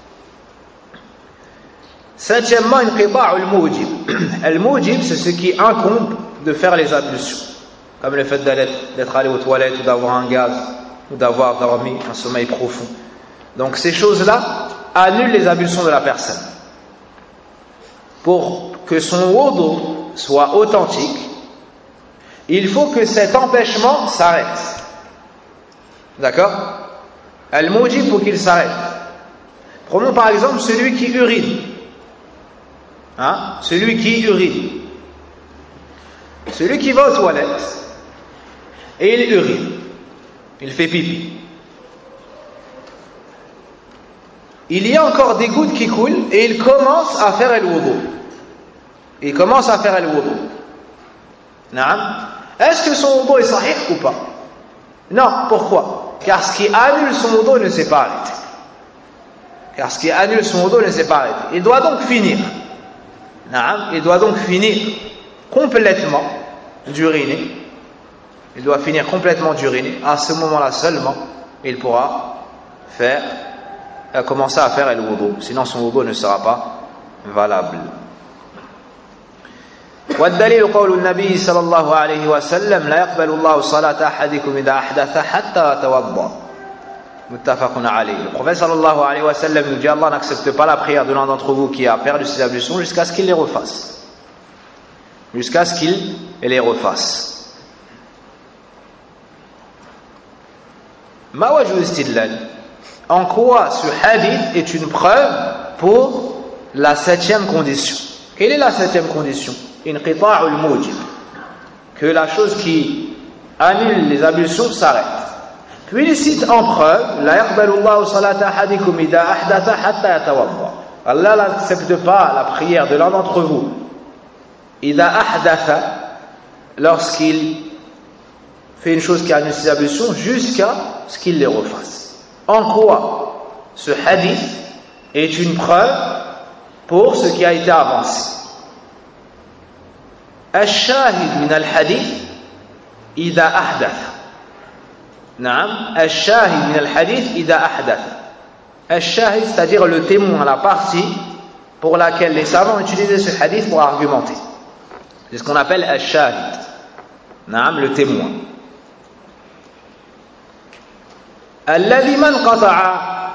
Septièmement, inqita' al-mujib. Al-mujib, c'est ce qui incombe de faire les ablutions, comme le fait d'être allé aux toilettes ou d'avoir un gaz ou d'avoir dormi un sommeil profond. Donc ces choses-là annulent les ablutions de la personne. Pour que son wudu soit authentique, il faut que cet empêchement s'arrête. D'accord? Al-mujib, pour qu'il s'arrête. Prenons par exemple celui qui urine. Celui qui urine. Celui qui va aux toilettes et il urine. Il fait pipi. Il y a encore des gouttes qui coulent et il commence à faire le wudu. Il commence à faire le wudu. Est-ce que son wudu est sahih ou pas? Non, pourquoi? Car ce qui annule son wudu ne s'est pas arrêté. Car ce qui annule son wudu ne s'est pas arrêté. Il doit donc finir. Il doit donc finir complètement d'uriner. Il doit finir complètement d'uriner. À ce moment-là seulement, il pourra commencer à faire le wudu. Sinon son wudu ne sera pas valable. والدليل قول النبي صلى الله عليه وسلم لا يقبل الله صلاة أحدكم إذا أحدث حتى يتوضأ متفق عليه. Le prophète sallallahu alayhi wa sallam nous dit Allah n'accepte pas la prière de l'un d'entre vous qui a perdu ses ablutions jusqu'à ce qu'il les refasse. Jusqu'à ce qu'il les refasse. Ma wajhu istidlal. En quoi ce hadith est une preuve pour la septième condition? Quelle est la septième condition? Inqita' al-mujib. Que la chose qui annule les ablutions s'arrête. Puis il cite en preuve la yaqbalu Allahu salata ahadikum idha ahdatha hatta yatawadda. Allah n'accepte pas la prière de l'un d'entre vous idha ahdatha, lorsqu'il fait une chose qui annule ses ablutions jusqu'à ce qu'il les refasse. En quoi ce hadith est une preuve pour ce qui a été avancé? Al-shahid min al-hadith idha ahdatha. Naam, al-shahid min al-hadith idha ahdatha. Al-shahid, c'est-à-dire le témoin, la partie pour laquelle les savants utilisaient ce hadith pour argumenter. C'est ce qu'on appelle al-shahid. Naam, le témoin. Alladhi man qata'a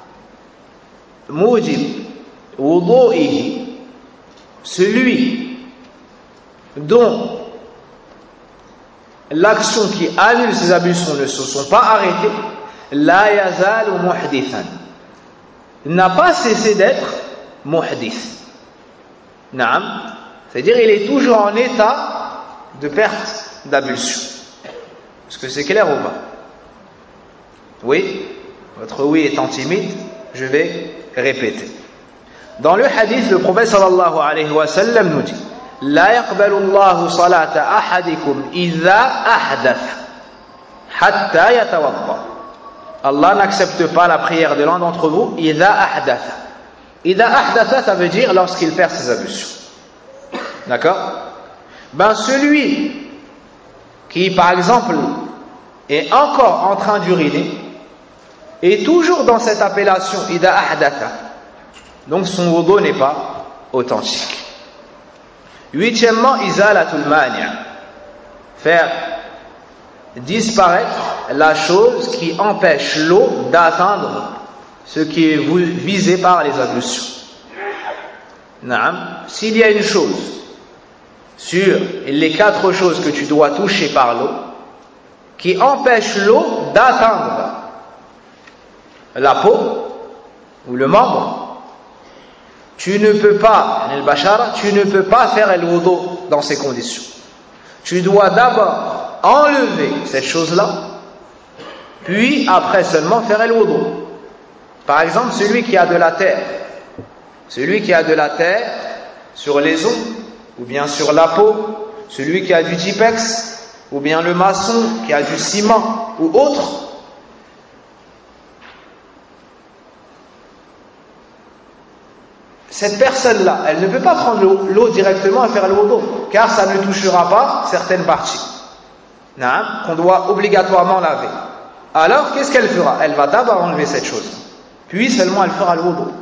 mujib wudu'ihi, celui dont l'action qui annule ses ablutions ne se sont pas arrêtées, la yazalu muhdithan, n'a pas cessé d'être muhdith. Naam, c'est-à-dire il est toujours en état de perte d'ablution. Est-ce que c'est clair ou pas? Oui, votre oui étant timide, je vais répéter. Dans le hadith, le prophète sallallahu alayhi wa sallam nous dit لا يقبل الله صلاة أحدكم إذا أحدث حتى يتوضأ. Allah n'accepte pas la prière de l'un d'entre vous إذا أحدث. إذا أحدث, ça veut dire lorsqu'il perd ses ablutions. D'accord? Celui qui, par exemple, est encore en train d'uriner, et toujours dans cette appellation ida ahdatha, donc son wudu n'est pas authentique. Huitièmement, izalatul mani', faire disparaître la chose qui empêche l'eau d'atteindre ce qui est visé par les ablutions. S'il y a une chose sur les 4 choses que tu dois toucher par l'eau qui empêche l'eau d'atteindre la peau ou le membre, tu ne peux pas faire el wudu dans ces conditions. Tu dois d'abord enlever cette chose-là, puis après seulement faire el wudu. Par exemple, celui qui a de la terre sur les os, ou bien sur la peau, celui qui a du Tipex, ou bien le maçon qui a du ciment ou autre, cette personne-là, elle ne peut pas prendre l'eau directement et faire le wudu, car ça ne touchera pas certaines parties qu'on doit obligatoirement laver. Alors, qu'est-ce qu'elle fera? Elle va d'abord enlever cette chose, puis seulement elle fera le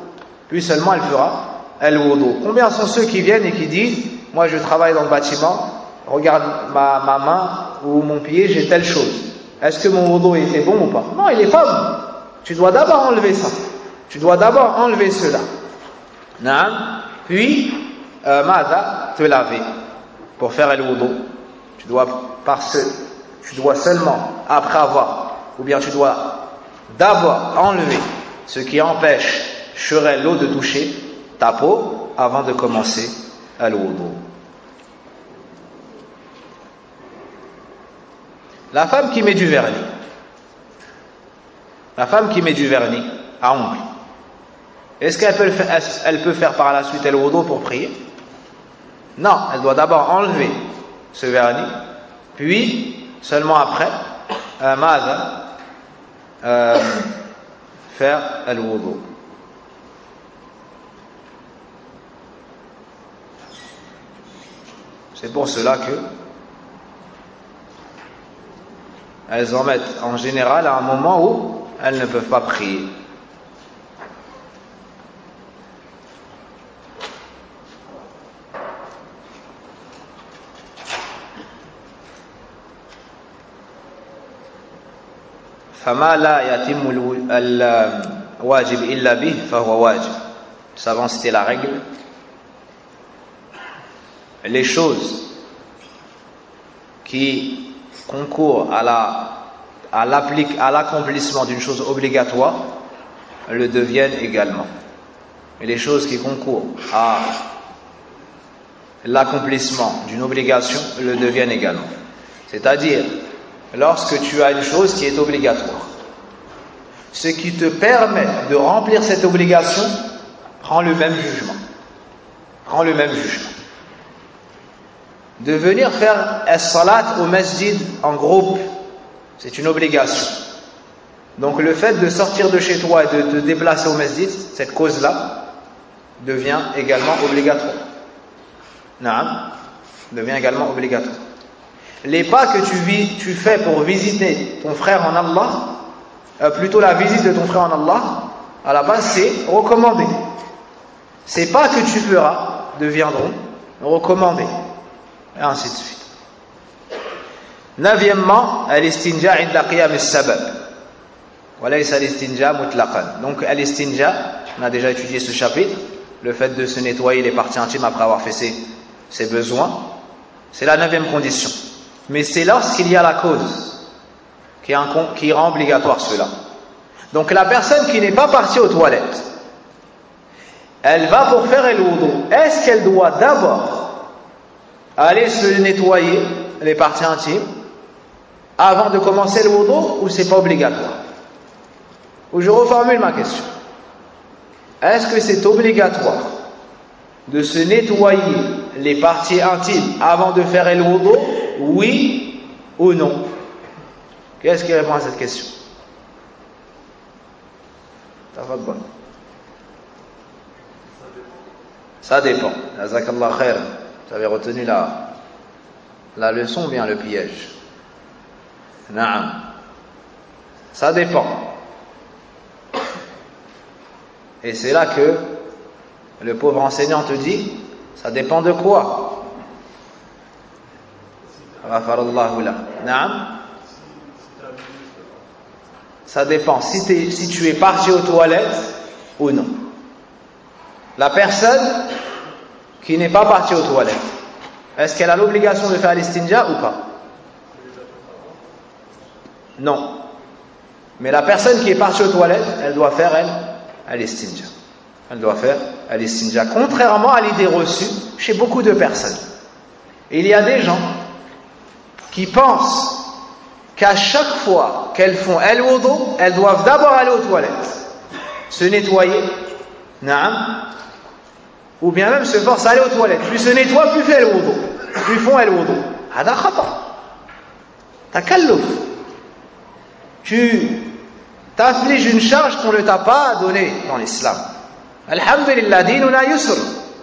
wudu. Combien sont ceux qui viennent et qui disent, moi je travaille dans le bâtiment, regarde ma main ou mon pied, j'ai telle chose. Est-ce que mon wudu était bon ou pas? Non, il n'est pas bon. Tu dois d'abord enlever ça. Tu dois d'abord enlever cela. Puis, te laver pour faire le wudu. Tu dois seulement, après avoir, ou bien tu dois d'abord enlever ce qui empêcherait l'eau de toucher ta peau avant de commencer le wudu. La femme qui met du vernis à ongles, est-ce qu'elle peut faire par la suite le wudu pour prier? Non, elle doit d'abord enlever ce vernis, puis seulement après faire le wudu. C'est pour cela que elles en mettent en général à un moment où elles ne peuvent pas prier. فما لا يتم الواجب إلا به فهو واجب. Savant, c'était la règle. Les choses qui concourent à l'accomplissement d'une chose obligatoire le deviennent également. Et les choses qui concourent à l'accomplissement d'une obligation le deviennent également. C'est-à-dire, lorsque tu as une chose qui est obligatoire, ce qui te permet de remplir cette obligation prend le même jugement. De venir faire as-salat au masjid en groupe, c'est une obligation. Donc le fait de sortir de chez toi et de te déplacer au masjid, cette cause-là devient également obligatoire. Les pas que tu fais pour visiter ton frère en Allah, plutôt la visite de ton frère en Allah, à la base c'est recommandé. Ces pas que tu feras deviendront recommandés. Et ainsi de suite. 9e, al-istinja inda qiyam as-sabab. Walaysa al-istinja mutlaqan. Donc al-istinja, on a déjà étudié ce chapitre, le fait de se nettoyer les parties intimes après avoir fait ses besoins, c'est la 9e condition. Mais c'est lorsqu'il y a la cause qui rend obligatoire cela. Donc la personne qui n'est pas partie aux toilettes, elle va pour faire le wudu. Est-ce qu'elle doit d'abord aller se nettoyer les parties intimes avant de commencer le wudu, ou c'est pas obligatoire? Ou je reformule ma question. Est-ce que c'est obligatoire de se nettoyer les parties intimes avant de faire le wudu, oui ou non? Qu'est-ce qui répond à cette question? Ça dépend. Jazakallah khair. Vous avez retenu la leçon ou bien le piège? Naam. Ça dépend. Et c'est là que le pauvre enseignant te dit, ça dépend de quoi? Ça dépend si tu es parti aux toilettes ou non. La personne qui n'est pas partie aux toilettes, est-ce qu'elle a l'obligation de faire l'istinja ou pas? Non. Mais la personne qui est partie aux toilettes, elle doit faire l'istinja. Elle doit faire l'istinja. Contrairement à l'idée reçue chez beaucoup de personnes. Il y a des gens qui pensent qu'à chaque fois qu'elles font al-wudu, elles doivent d'abord aller aux toilettes, se nettoyer, ou bien même se forcent à aller aux toilettes, puis se nettoient, puis font al-wudu, puis font al-wudu. Hada khata. Takalluf. Tu t'affliges une charge qu'on ne t'a pas donnée dans l'islam. Alhamdulillah, dinuna yusr.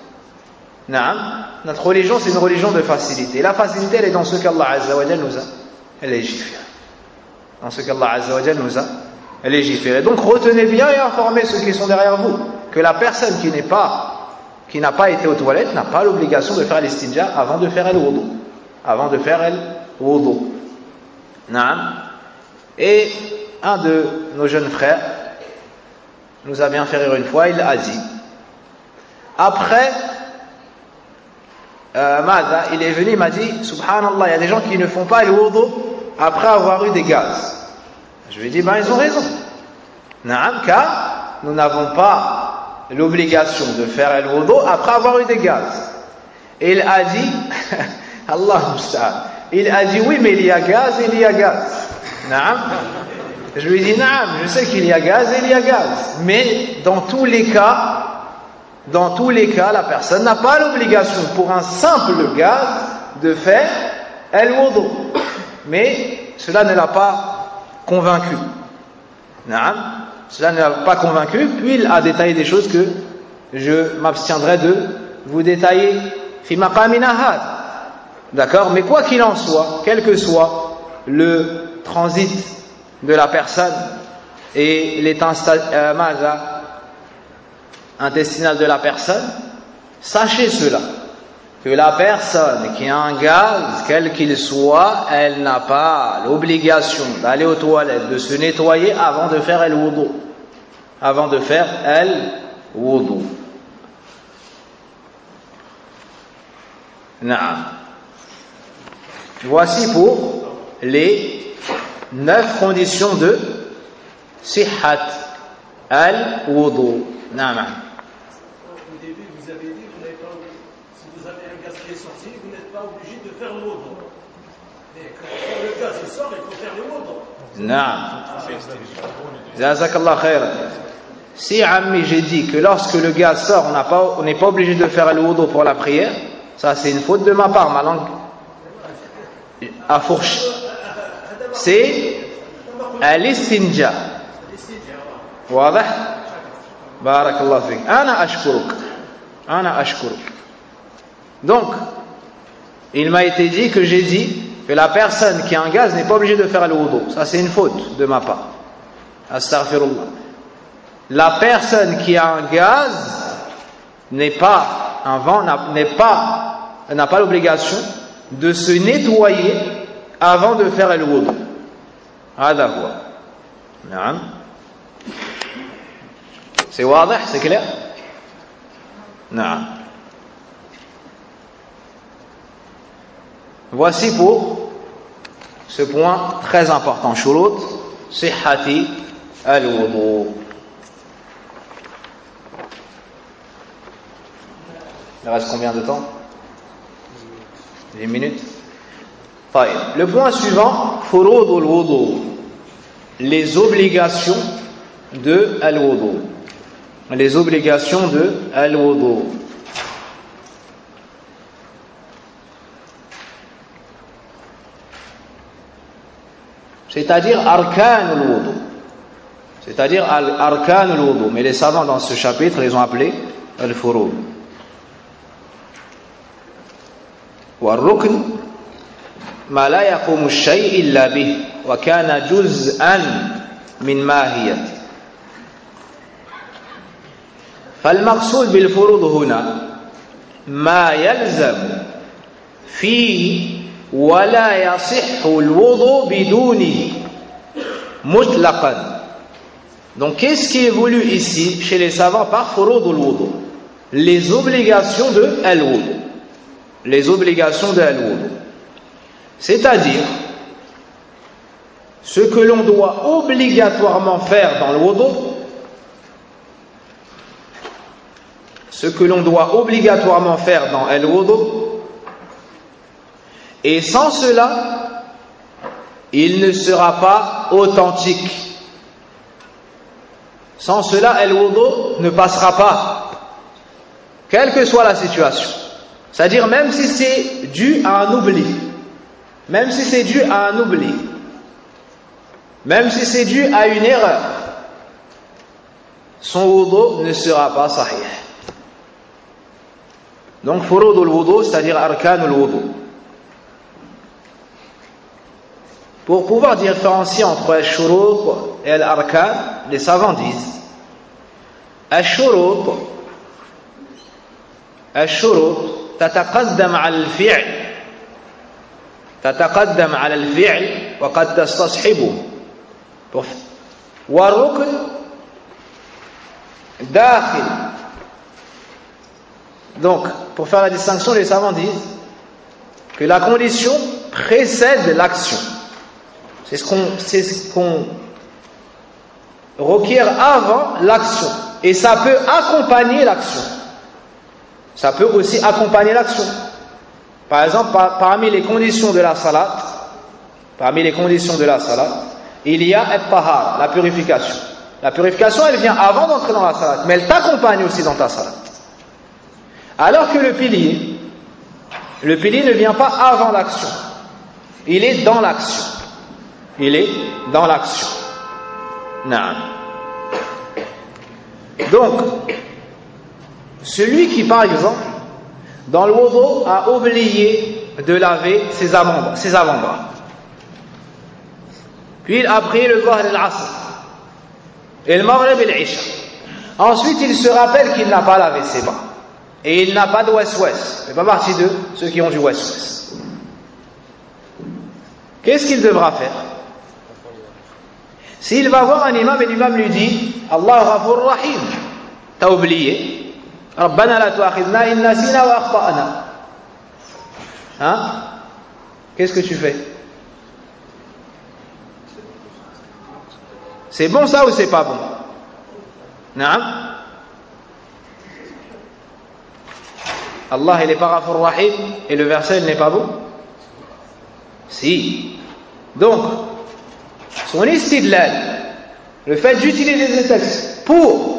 Notre religion, c'est une religion de facilité. La facilité, elle est dans ce qu'Allah Azza wa Jal nous a légiféré. Dans ce qu'Allah Azza wa Jal nous a légiféré. Donc retenez bien et informez ceux qui sont derrière vous que la personne qui n'a pas été aux toilettes n'a pas l'obligation de faire l'istinja avant de faire al-wudu. Avant de faire al-wudu. Et un de nos jeunes frères nous a bien fait rire une fois, il a dit, après il est venu, il m'a dit, subhanallah, il y a des gens qui ne font pas le wudu après avoir eu des gaz. Je lui ai dit, ils ont raison. Car nous n'avons pas l'obligation de faire le wudu après avoir eu des gaz. Et il a dit, Allah musta'an, il a dit, oui, mais il y a gaz et il y a gaz. Je lui ai dit, je sais qu'il y a gaz et il y a gaz. Mais dans tous les cas, la personne n'a pas l'obligation pour un simple gaz de faire al-wudu. Mais cela ne l'a pas convaincu. Cela ne l'a pas convaincu. Puis il a détaillé des choses que je m'abstiendrai de vous détailler. Fi maqamina had. D'accord? Mais quoi qu'il en soit, quel que soit le transit de la personne et l'état intestinal de la personne, sachez cela, que la personne qui a un gaz, quel qu'il soit, elle n'a pas l'obligation d'aller aux toilettes, de se nettoyer avant de faire al-wudu. Avant de faire al-wudu. Voici pour les 9 conditions de sihhat al-wudu. Au début, vous avez dit que si vous avez un gaz qui est sorti, vous n'êtes pas obligé de faire le wudu. Mais quand le gaz sort, il faut faire le wudu. Jazakallah khairan. Si Ammi, j'ai dit que lorsque le gaz sort, on n'est pas obligé de faire le wudu pour la prière, ça c'est une faute de ma part, ma langue a fourché. C'est al-istinja. واضح؟ بارك الله فيك. أنا أشكرك. Donc, il m'a été dit que j'ai dit que la personne qui a un gaz n'est pas obligée de faire le wudu. Ça c'est une faute de ma part. Astaghfirullah. La personne qui a un gaz n'a pas l'obligation de se nettoyer avant de faire le wudu. هذا هو. نعم. C'est واضح, c'est clair? نعم. Voici pour ce point très important. شروط صحة الوضوء. Il reste combien de temps? 10 minutes. Le point suivant, فروض الوضوء. Les obligations de al-wudu. Les obligations de al-wudu. C'est-à-dire arkan al-wudu. C'est-à-dire arkan al-wudu. Mais les savants dans ce chapitre, ils ont appelé al-furud. والركن ما لا يقوم الشيء إلا به وكان جزءا من ماهية. فالمقصود بالفروض هنا ما يلزم فيه ولا يصح الوضوء بدونه مطلقا. Donc qu'est-ce qui est voulu ici chez les savants par furud al-wudu? Les obligations de al-wudu. Les obligations de al-wudu. C'est-à-dire ce que l'on doit obligatoirement faire dans le wudu, ce que l'on doit obligatoirement faire dans al-wudu, et sans cela, il ne sera pas authentique. Sans cela, al-wudu ne passera pas, quelle que soit la situation. C'est-à-dire même si c'est dû à un oubli, même si c'est dû à un oubli, même si c'est dû à une erreur, son wudu ne sera pas sahih. Donc furud al-wudu, c'est-à-dire arkan al-wudu. Pour pouvoir différencier entre al-shurut et al-arkan, les savants disent al-shurut تتقدم على الفعل تتقدم على الفعل وقد تستصحبه والركن داخل. Donc pour faire la distinction, les savants disent que la condition précède l'action. C'est ce qu'on requiert avant l'action. Et ça peut accompagner l'action. Ça peut aussi accompagner l'action. Par exemple, parmi les conditions de la salat, il y a at-tahar, la purification. La purification, elle vient avant d'entrer dans la salat, mais elle t'accompagne aussi dans ta salat. Alors que le pilier ne vient pas avant l'action. Il est dans l'action. Naam. Donc, celui qui, par exemple, dans le wudu, a oublié de laver ses avant-bras, puis il a pris le Dhuhr et l'Asr, et le Maghrib et l'Isha. Ensuite, il se rappelle qu'il n'a pas lavé ses bras, et il n'a pas de wes-wes. Il ne fait pas partie de ceux qui ont du wes-wes. Qu'est-ce qu'il devra faire? S'il va voir un imam et l'imam lui dit Allah Ghafur Rahim, t'as oublié, Rabbana la tu'akhidna in nasina wa akhta'na. Hein? Qu'est-ce que tu fais? C'est bon ça ou c'est pas bon? Naam? Allah il n'est pas Ghafur Rahim et le verset il n'est pas bon? Si. Donc, son istidlal, le fait d'utiliser ces textes pour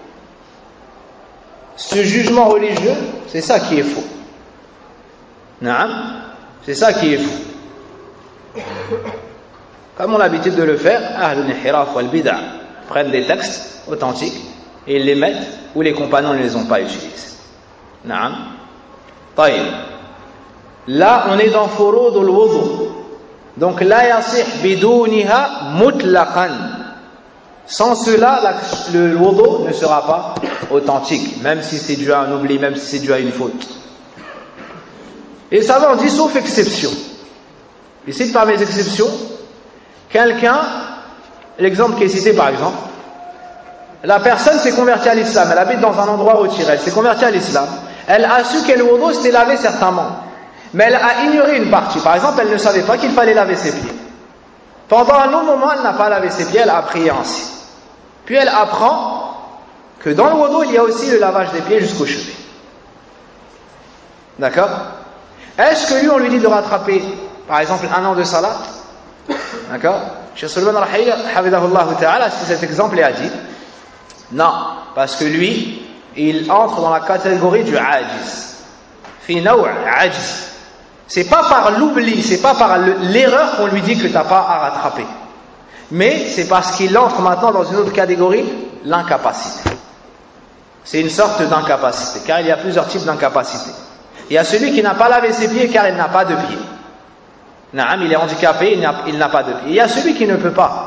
ce jugement religieux, c'est ça qui est faux. Naam, c'est ça qui est faux. Comme on a l'habitude de le faire, Ahlul Inhiraf wal Bid'a prennent des textes authentiques et ils les mettent où les compagnons ne les ont pas utilisés. Naam. Taïb. Là, on est dans furud al-wudu. Donc, la yasih biduniha mutlaqan. Sans cela, le wudu ne sera pas authentique, même si c'est dû à un oubli, même si c'est dû à une faute. Et ça va, on dit sauf exception. Ici, parmi les exceptions, quelqu'un, l'exemple qui est cité par exemple, la personne s'est convertie à l'islam, elle habite dans un endroit retiré, elle s'est convertie à l'islam, elle a su qu'elle wudu c'était laver certains membres, mais elle a ignoré une partie. Par exemple, elle ne savait pas qu'il fallait laver ses pieds. Pendant un long moment, elle n'a pas lavé ses pieds, elle a prié ainsi. Puis elle apprend que dans le wudu, il y a aussi le lavage des pieds jusqu'au chevet. D'accord? Est-ce que lui, on lui dit de rattraper, par exemple, un an de salat? D'accord? Cheikh Sulaiman Rahil, hafidahullah ta'ala, c'est cet exemple et a dit non, parce que lui, il entre dans la catégorie du ajiz. Fi naw' ajiz. C'est pas par l'oubli, c'est pas par l'erreur qu'on lui dit que tu n'as pas à rattraper. Mais c'est parce qu'il entre maintenant dans une autre catégorie, l'incapacité. C'est une sorte d'incapacité, car il y a plusieurs types d'incapacité. Il y a celui qui n'a pas lavé ses pieds car il n'a pas de pieds. Naam, il est handicapé, il n'a pas de pieds. Il y a celui qui ne peut pas.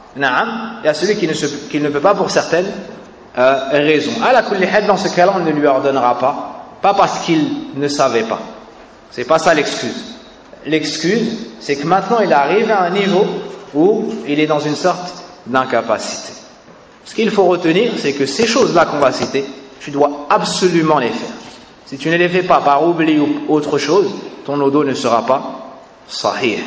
Naam, il y a celui qui ne peut pas pour certaines raisons. Ala kulli hal, dans ce cas-là, on ne lui ordonnera pas parce qu'il ne savait pas. C'est pas ça l'excuse. L'excuse, c'est que maintenant il arrive à un niveau où il est dans une sorte d'incapacité. Ce qu'il faut retenir, c'est que ces choses-là qu'on va citer, tu dois absolument les faire. Si tu ne les fais pas par oubli ou autre chose, ton wudu ne sera pas sahih.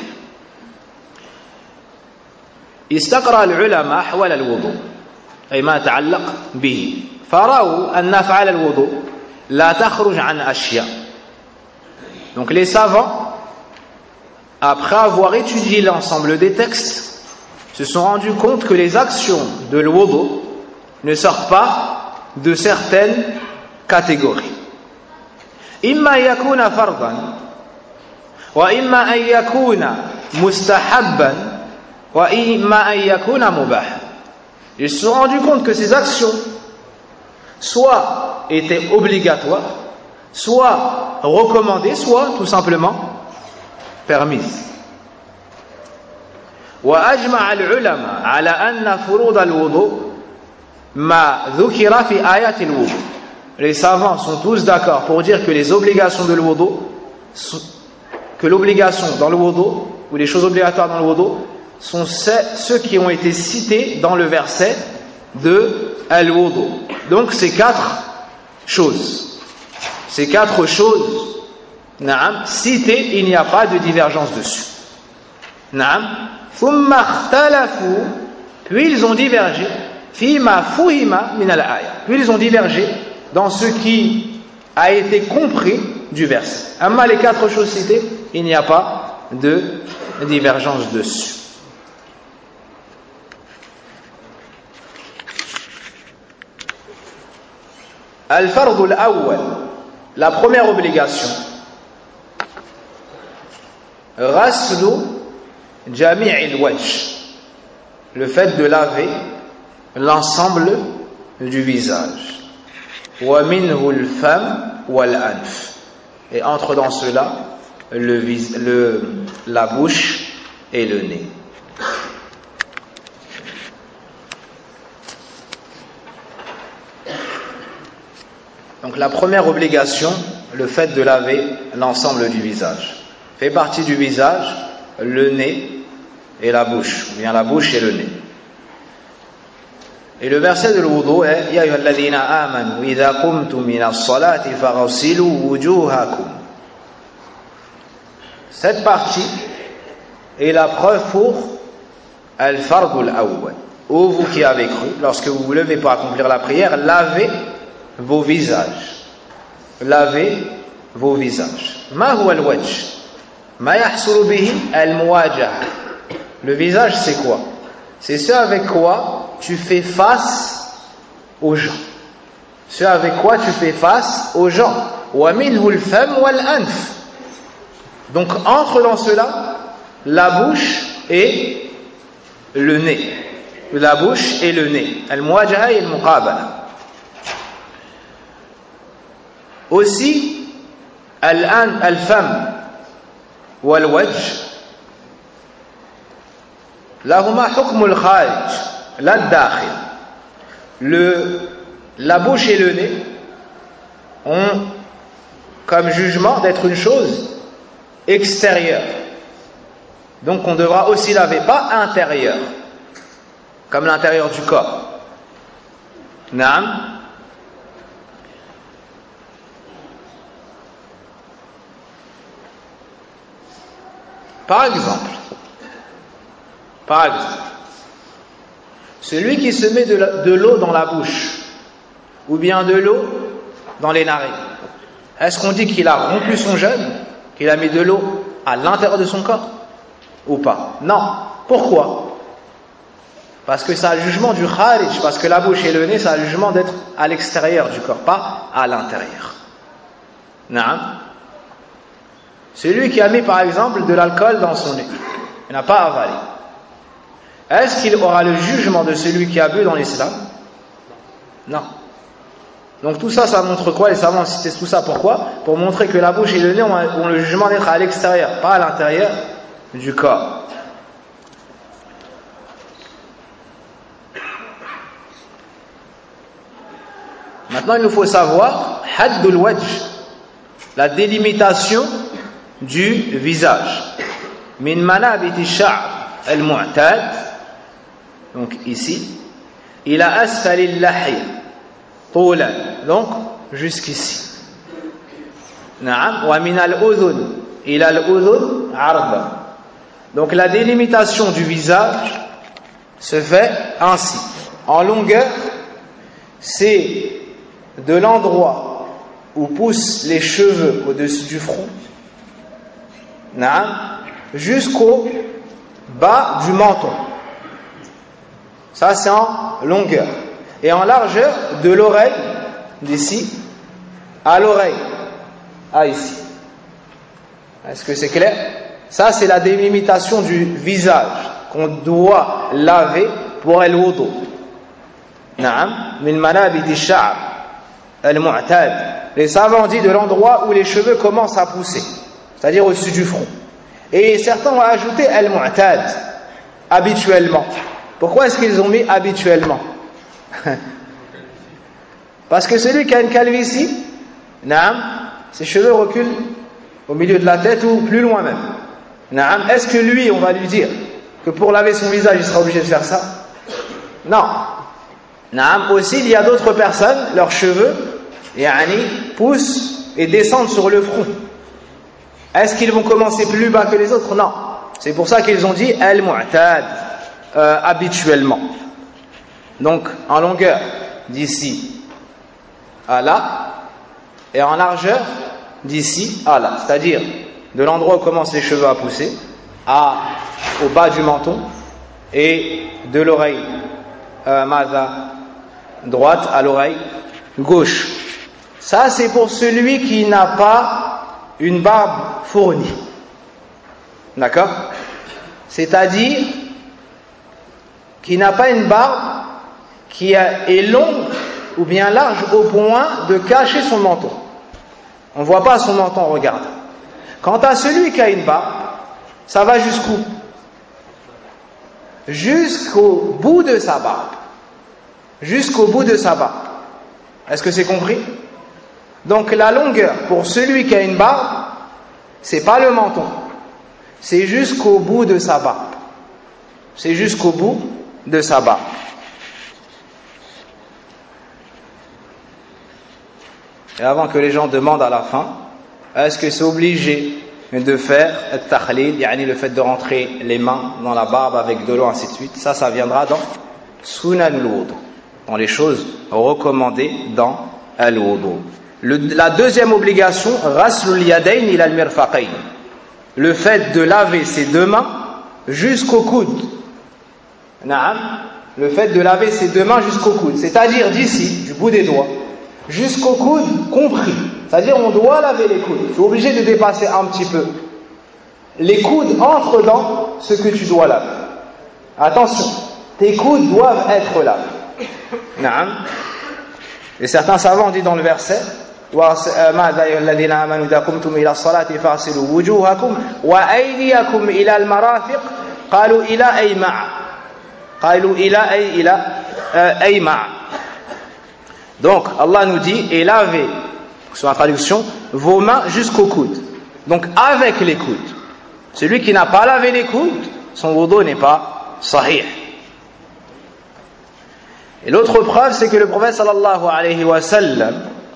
استقرأ العلماء أحوال الوضوء أي ما يتعلق به فرأوا أن أفعال الوضوء لا تخرج عن أشياء. Donc les savants, après avoir étudié l'ensemble des textes, se sont rendus compte que les actions de l'wudu ne sortent pas de certaines catégories. إما يكون فرضا وإما أن يكون مستحبا وإما أن يكون مباحا. Ils se sont rendus compte que ces actions soit étaient obligatoires, soit recommandées, soit tout simplement permises. وأجمع العلماء على أن فروض الوضوء ما ذكر في آيات الوضوء. Les savants sont tous d'accord pour dire que les obligations de l'wudu, que l'obligation dans le wudu, ou les choses obligatoires dans le wudu, sont ceux qui ont été cités dans le verset de al-wudu. Donc ces quatre choses. Ces quatre choses, naam, citées, il n'y a pas de divergence dessus. Naam. ثم اختلفوا, puis ils ont divergé, فيما فهم من الآية, puis ils ont divergé dans ce qui a été compris du verset. Amma les quatre choses citées, il n'y a pas de divergence dessus. Al-Fardul Awwal, la première obligation, Ghaslu Jami'il Wajh, le fait de laver l'ensemble du visage. Wa minhu al-fam wal-anf, et entre dans cela la bouche et le nez. Donc la première obligation, le fait de laver l'ensemble du visage. Fait partie du visage le nez et la bouche, ou bien la bouche et le nez. Et le verset de l'wudu est Ya ayyuhalladhina amanu idha qumtum minas salati faghsilu wujuhakum. Cette partie est la preuve pour al-fardul awwal. Ô vous qui avez cru, lorsque vous vous levez pour accomplir la prière, lavez vos visages. Lavez vos visages. Ma huwa al-wajh? Ma yahsulu bihi al-muwajaha. Le visage, c'est quoi? C'est ce avec quoi tu fais face aux gens. Ce avec quoi tu fais face aux gens. Wa minhu al-fam wal-anf. Donc entre dans cela la bouche et le nez. La bouche et le nez. Al-muwajaha et al-muqabala. Aussi, al-fam wal-wajh lahuma hukm al-kharij la dakhil. La bouche et le nez ont comme jugement d'être une chose extérieure. Donc on devra aussi laver, pas intérieur, comme l'intérieur du corps. Naam. Par exemple, celui qui se met de l'eau dans la bouche, ou bien de l'eau dans les narines, est-ce qu'on dit qu'il a rompu son jeûne, qu'il a mis de l'eau à l'intérieur de son corps, ou pas? Non. Pourquoi? Parce que ça a le jugement du kharij, parce que la bouche et le nez, ça a le jugement d'être à l'extérieur du corps, pas à l'intérieur. Naam. Celui qui a mis par exemple de l'alcool dans son nez, il n'a pas avalé. Est-ce qu'il aura le jugement de celui qui a bu dans l'islam? Non. Donc tout ça, ça montre quoi? Les savants ont cité tout ça, pourquoi? Pour montrer que la bouche et le nez ont le jugement d'être à l'extérieur, pas à l'intérieur du corps. Maintenant, il nous faut savoir haddul wajh, la délimitation du visage. Min manabiti sha'r al-mu'tad, donc ici, ila asfali al-lahya tulan, donc jusqu'ici. Na'am, wa min al-udhun ila al-udhun 'ardan. Donc la délimitation du visage se fait ainsi. En longueur, c'est de l'endroit où poussent les cheveux au-dessus du front, jusqu'au bas du menton. Ça, c'est en longueur. Et en largeur, de l'oreille, d'ici, à l'oreille, à ici. Est-ce que c'est clair? Ça, c'est la délimitation du visage qu'on doit laver pour el wudu. Min manabiti sha'r al-mu'tad. Les savants disent de l'endroit où les cheveux commencent à pousser, c'est-à-dire au-dessus du front. Et certains ont ajouté al-mu'tad, habituellement. Pourquoi est-ce qu'ils ont mis habituellement? Parce que celui qui a une calvitie, ses cheveux reculent au milieu de la tête ou plus loin même. Est-ce que lui, on va lui dire que pour laver son visage, il sera obligé de faire ça? Non. Aussi, il y a d'autres personnes, leurs cheveux poussent et descendent sur le front. Est-ce qu'ils vont commencer plus bas que les autres? Non. C'est pour ça qu'ils ont dit al-mu'tad, habituellement. Donc, en longueur, d'ici à là, et en largeur, d'ici à là. C'est-à-dire, de l'endroit où commencent les cheveux à pousser, au bas du menton, et de l'oreille droite à l'oreille gauche. Ça, c'est pour celui qui n'a pas une barbe fournie. D'accord? C'est-à-dire qui n'a pas une barbe qui est longue ou bien large au point de cacher son menton. On ne voit pas son menton, regarde. Quant à celui qui a une barbe, ça va jusqu'où? Jusqu'au bout de sa barbe. Jusqu'au bout de sa barbe. Est-ce que c'est compris? Donc la longueur pour celui qui a une barbe, c'est pas le menton, c'est jusqu'au bout de sa barbe. C'est jusqu'au bout de sa barbe. Et avant que les gens demandent à la fin, est-ce que c'est obligé de faire al-takhlil, le fait de rentrer les mains dans la barbe avec de l'eau, ainsi de suite? Ça viendra dans sunan al-wudu, dans les choses recommandées dans al-wudu. La deuxième obligation, ghaslul yadayn ila al-mirfaqayn, le fait de laver ses deux mains jusqu'au coude. Le fait de laver ses deux mains jusqu'au coude, c'est-à-dire d'ici, du bout des doigts, jusqu'au coude compris. C'est-à-dire on doit laver les coudes. Tu es obligé de dépasser un petit peu. Les coudes entrent dans ce que tu dois laver. Attention, tes coudes doivent être lavés. Et certains savants disent dans le verset ماذا أيها الذين آمنوا إذا قمتم إلى الصلاة فاغسلوا وجوهكم وأيديكم إلى المرافق قالوا إلى أي مع. Donc Allah nous dit et lavez, sur la traduction, vos mains jusqu'au coude. Donc avec les coudes. Celui qui n'a pas lavé les coudes, son wudu n'est pas sahih. Et l'autre preuve, c'est que le prophète sallallahu alayhi wa sallam,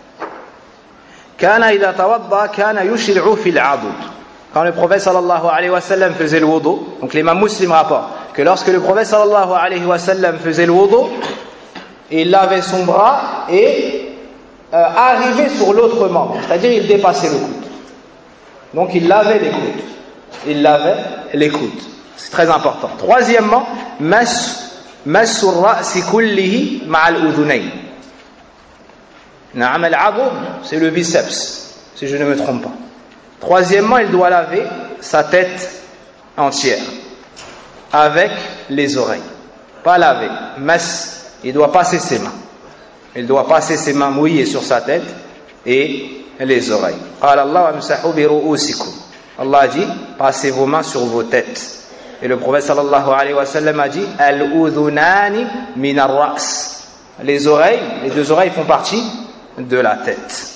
kana idha tawadda kana yushri'u fil 'adud. Quand le prophète sallallahu alayhi wa sallam faisait le wudu, donc l'imam Muslim rapporte que lorsque le prophète sallallahu alayhi wa sallam faisait le wudu, il lavait son bras et arrivait sur l'autre membre, c'est-à-dire il dépassait le coude. Donc il lavait les coudes. Il lavait les coudes. C'est très important. Troisièmement, massu ar-ra'si kullihi ma'a al-udhunayn. Na'am al-'adud, c'est le biceps, si je ne me trompe pas. Troisièmement, il doit laver sa tête entière avec les oreilles. Pas laver, il doit passer ses mains. Il doit passer ses mains mouillées sur sa tête et les oreilles. Qala Allah amsahu bi ru'usikum. Allah dit, passez vos mains sur vos têtes. Et le prophète sallallahu alayhi wa sallam a dit, al-udhunani min ar-ra's. Les oreilles, les deux oreilles font partie de la tête.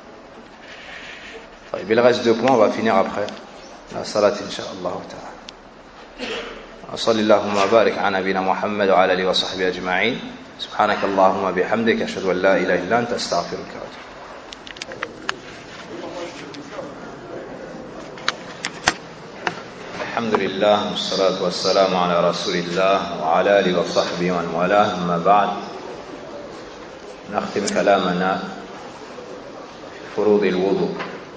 Il reste 2 points, on va finir après la salat incha'Allah ta'ala. وصلى اللهم وبارك على نبينا محمد وعلى اله وصحبه اجمعين سبحانك اللهم وبحمدك اشهد ان لا اله الا انت استغفرك واتوب الحمد لله والصلاة والسلام على رسول الله وعلى آله وصحبه ومن والاه أما بعد نختم كلامنا في فروض الوضوء.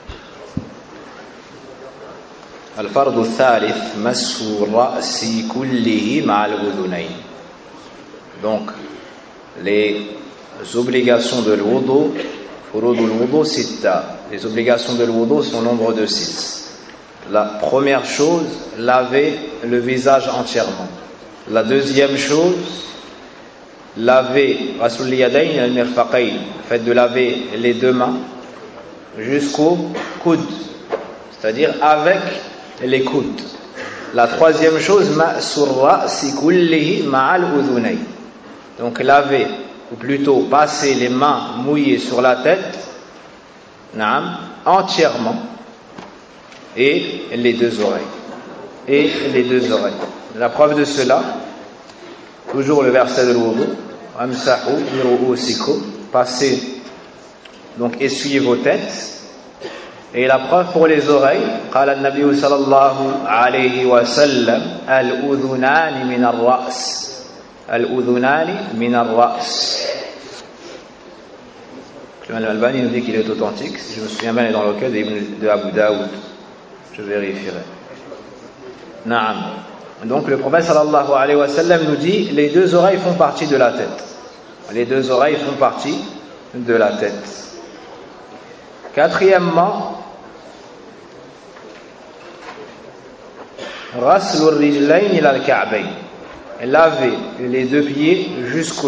الفرض الثالث مسح الرأس كله مع الأذنين. Donc les obligations de l'wudu, furud al-wudu sitta. Les obligations de l'wudu sont au nombre de 6. La première chose, laver le visage entièrement. La deuxième chose, laver rasul yadayn al-mirfaqayn, fait de laver les 2 mains jusqu'au coude, c'est-à-dire avec les coudes. La troisième chose, ma'sur ra'si kullihi ma'al udhunayn. Donc laver, ou plutôt passer les mains mouillées sur la tête, entièrement, et les 2 oreilles. La preuve de cela, toujours le verset de l'wudu, amsahu bi ru'usikum, passez, donc essuyez vos têtes. Et la preuve pour les oreilles, qala an-nabiy sallallahu alayhi wa sallam, al-udhunani min ar-ra's. Al-udhunani min ar-ra's. L'imam al-Albani nous dit qu'il est authentique. Si je me souviens bien, il est dans le cas de Abu Daoud. Je vérifierai. Naam. Donc le prophète sallallahu alayhi wa sallam nous dit les 2 oreilles font partie de la tête. Les 2 oreilles font partie de la tête. Quatrièmement, raslur rijlayn ila al-ka'bayn. Laver les 2 pieds jusqu'aux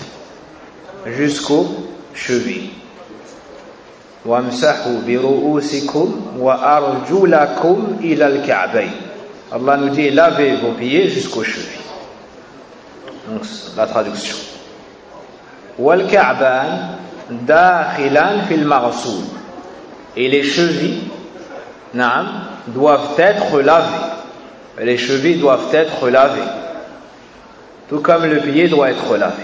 chevilles. وَامْسَحُوا بِرُؤُوسِكُمْ وَأَرْجُلَكُمْ إِلَى الْكَعْبَيْنِ. Allah nous dit lavez vos pieds jusqu'aux chevilles. Donc la traduction. وَالْكَعْبَانِ دَاخِلًا فِي الْمَغْسُولِ. Et les chevilles, doivent être lavées. Les chevilles doivent être lavées. Tout comme le pied doit être lavé.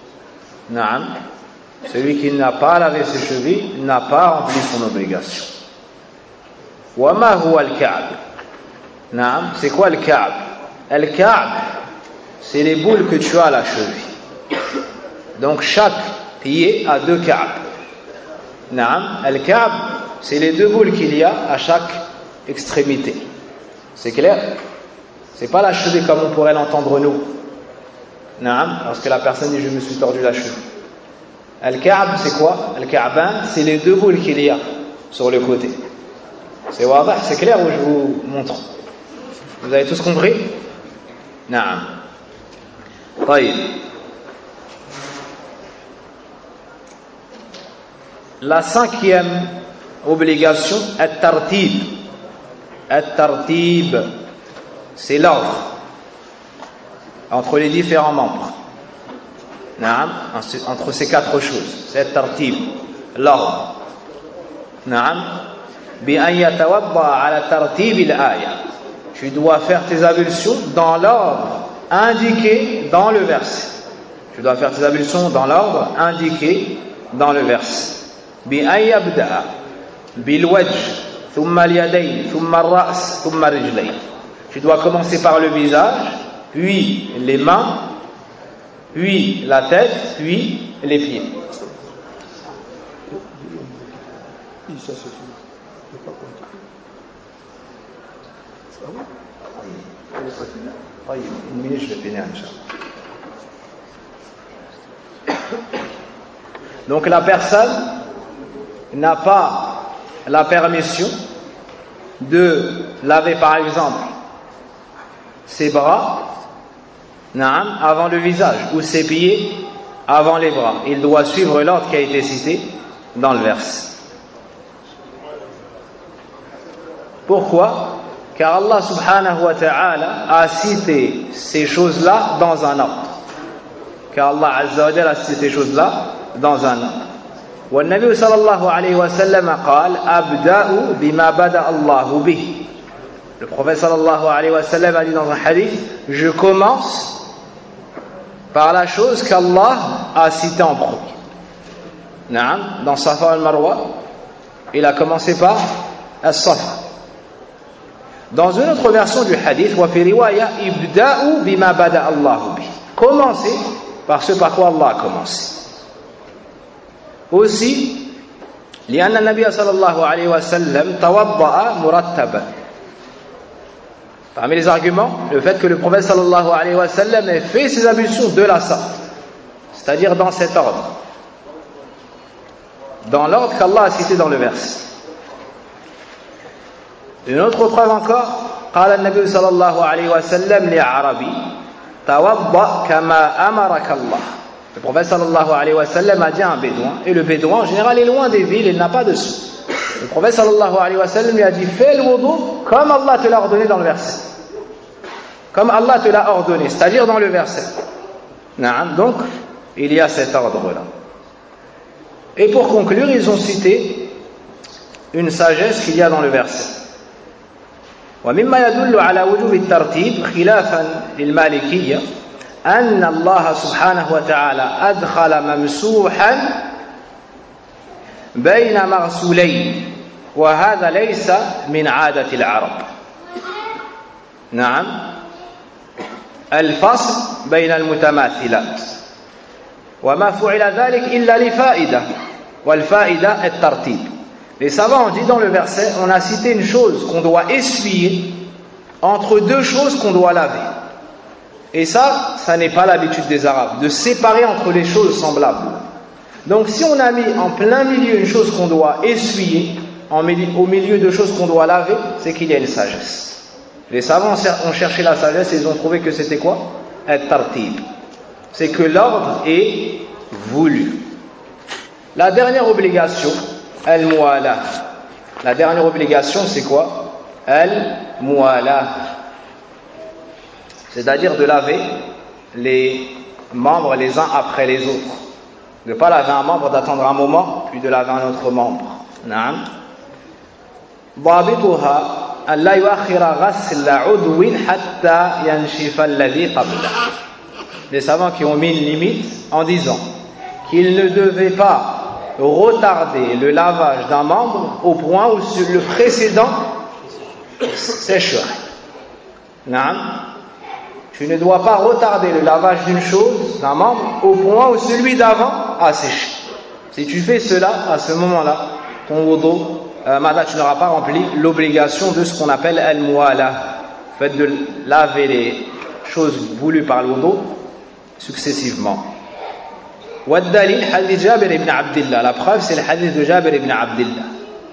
Celui qui n'a pas lavé ses chevilles n'a pas rempli son obligation. وَمَا هُوَ الْكَعْبِ. C'est quoi le ka'b? Le ka'b, c'est les boules que tu as à la cheville. Donc chaque pied a 2 ka'b. Le ka'b, c'est les 2 boules qu'il y a à chaque extrémité. C'est clair? C'est pas la cheville comme on pourrait l'entendre nous. Lorsque la personne dit je me suis tordu la cheville. Al-Ka'b, c'est quoi? Al-Ka'ban, c'est les 2 boules qu'il y a sur le côté. C'est wadah, c'est clair ou je vous montre? Vous avez tous compris? Naam. طيب. La 5e obligation, at-tartib. At-tartib, c'est l'ordre entre les différents membres. Entre ces 4 choses, c'est tartib, l'ordre. بأن يتوضأ على ترتيب الآية. Tu dois faire tes ablutions dans l'ordre indiqué dans le verset. Tu dois faire tes ablutions dans l'ordre indiqué dans le verset. بأن يبدأ بالوجه ثم اليدين ثم الرأس ثم الرجلين. Tu dois commencer par le visage, puis les mains, puis la tête, puis les pieds. Une minute, je vais finir, Inch'Allah. Donc la personne n'a pas la permission de laver par exemple ses bras avant le visage ou ses pieds avant les bras. Il doit suivre l'ordre qui a été cité dans le verset. Pourquoi? Car Allah subhanahu wa ta'ala a cité ces choses-là dans un ordre. Car Allah azza wa jalla a cité ces choses-là dans un ordre. والنبي صلى الله عليه وسلم قال أبدأ بما بدأ الله به. Le prophète sallallahu alayhi wa sallam a dit dans un hadith, je commence par la chose qu'Allah a citée en premier. Naam, dans Safa al-Marwa, il a commencé par As-Safa. Dans une autre version du hadith, wa fi riwaya ibda'u bima bada Allahu bi. Commencez par ce par quoi Allah a commencé. Aussi, لأن النبي صلى الله عليه وسلم توضأ مرتبا. Parmi les arguments, le fait que le prophète sallallahu alayhi wa sallam ait fait ses ablutions de la sorte, c'est-à-dire dans cet ordre, dans l'ordre qu'Allah a cité dans le verset. Une autre preuve encore, قال النبي صلى الله عليه وسلم لعربي توضأ كما أمرك الله. Le prophète sallallahu alayhi wa sallam a dit à un bédouin, et le bédouin en général est loin des villes, il n'a pas de sous. Le prophète sallallahu alayhi wa sallam lui a dit, fais le wudu comme Allah te l'a ordonné dans le verset. Comme Allah te l'a ordonné, c'est-à-dire dans le verset. Donc, il y a cet ordre-là. Et pour conclure, ils ont cité une sagesse qu'il y a dans le verset. ومما يدل على وجوب الترتيب خلافا للمالكية أن الله سبحانه وتعالى أدخل ممسوحا بين مغسولين وهذا ليس من عادة العرب. نعم الفصل بين المتماثلات وما فعل ذلك إلا لفائدة والفائدة الترتيب. Les savants ont dit dans le verset, on a cité une chose qu'on doit essuyer entre deux choses qu'on doit laver. Et ça n'est pas l'habitude des Arabes, de séparer entre les choses semblables. Donc si on a mis en plein milieu une chose qu'on doit essuyer, au milieu de choses qu'on doit laver, c'est qu'il y a une sagesse. Les savants ont cherché la sagesse et ils ont trouvé que c'était quoi? At-tartib. C'est que l'ordre est voulu. La dernière obligation, al-mu'ala. La dernière obligation, c'est quoi? Al-mu'ala. C'est-à-dire de laver les membres les uns après les autres. De ne pas laver un membre, d'attendre un moment, puis de laver un autre membre. Naam. ضابطها ألا يؤخر غسل عضو حتى ينشف الذي قبله. Les savants qui ont mis une limite en disant qu'il ne devait pas retarder le lavage d'un membre au point où le précédent sécherait. Naam. Tu ne dois pas retarder le lavage d'une chose, d'un membre, au point où celui d'avant a séché. Si tu fais cela, à ce moment-là, ton wudu, tu n'auras pas rempli l'obligation de ce qu'on appelle al-mu'ala, le fait de laver les choses voulues par le wudu successivement. والدليل حديث جابر بن عبد الله. La preuve, c'est le hadith de Jabir ibn Abdillah.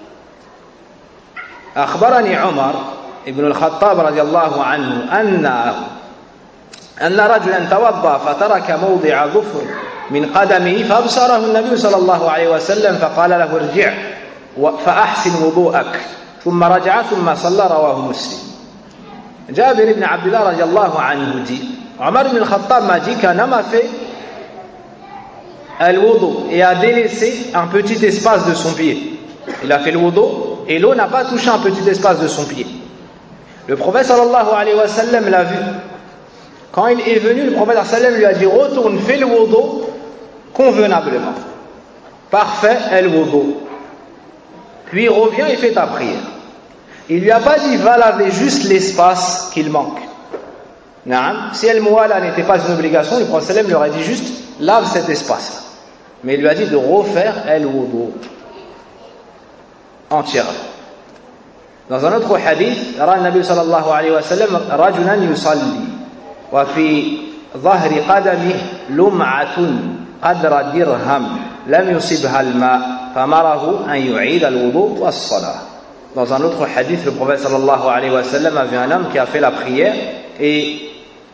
أخبرني عمر ابن الخطاب رضي الله عنه أن رجلا توضأ فترك موضع ظفر من قدمه فأبصره النبي صلى الله عليه وسلم فقال له ارجع فأحسن وضوءك ثم رجع ثم صلى. رواه مسلم. Jabir ibn Abdillah رضي الله عنه dit, Omar ibn al-Khattab m'a dit qu'un homme a fait al-wudu et a délaissé un petit espace de son pied. Il a fait le wudu et l'eau n'a pas touché un petit espace de son pied. Le prophète sallallahu alayhi wa sallam l'a vu. Quand il est venu, le prophète sallallahu alayhi wa sallam lui a dit, retourne, fais le wudu convenablement. Parfait, al-wudu. Puis reviens et fais ta prière. Il lui a pas dit, va laver juste l'espace qu'il manque. Naam. Si al-mu'ala n'était pas une obligation, le prophète sallallahu alayhi wa sallam lui aurait dit juste, lave cet espace-là. Mais il lui a dit de refaire al-wudu entièrement. Dans un autre hadith, رأى النبي صلى الله عليه وسلم رجلا يصلي وفي ظهر قدمه لمعة قدر درهم لم يصبها الماء فأمره أن يعيد الوضوء والصلاة. Dans un autre hadith, le prophète sallallahu alayhi wa sallam a vu un homme qui a fait la prière et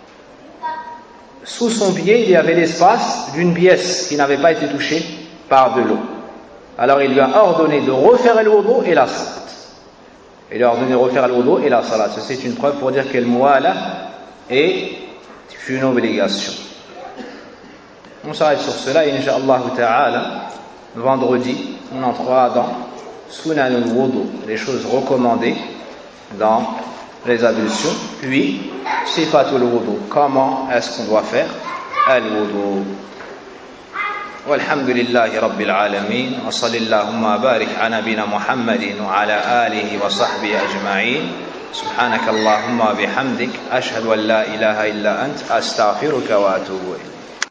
sous son pied il y avait l'espace d'une pièce qui n'avait pas été touchée par de l'eau. Alors il lui a ordonné de refaire le wudu et la salat. Il lui a ordonné de refaire le wudu et la salat. Ceci est une preuve pour dire que le mu'ala est une obligation. On s'arrête sur cela et incha'Allah ta'ala vendredi, on entrera dans Sunanul Wudu, les choses recommandées dans les ablutions, puis Sifatul Wudu, comment est-ce qu'on doit faire Al-Wudu. والحمد لله رب العالمين وصل اللهم وبارك على نبينا محمد وعلى آله وصحبه أجمعين سبحانك اللهم وبحمدك أشهد أن لا إله إلا أنت أستغفرك وأتوب إليك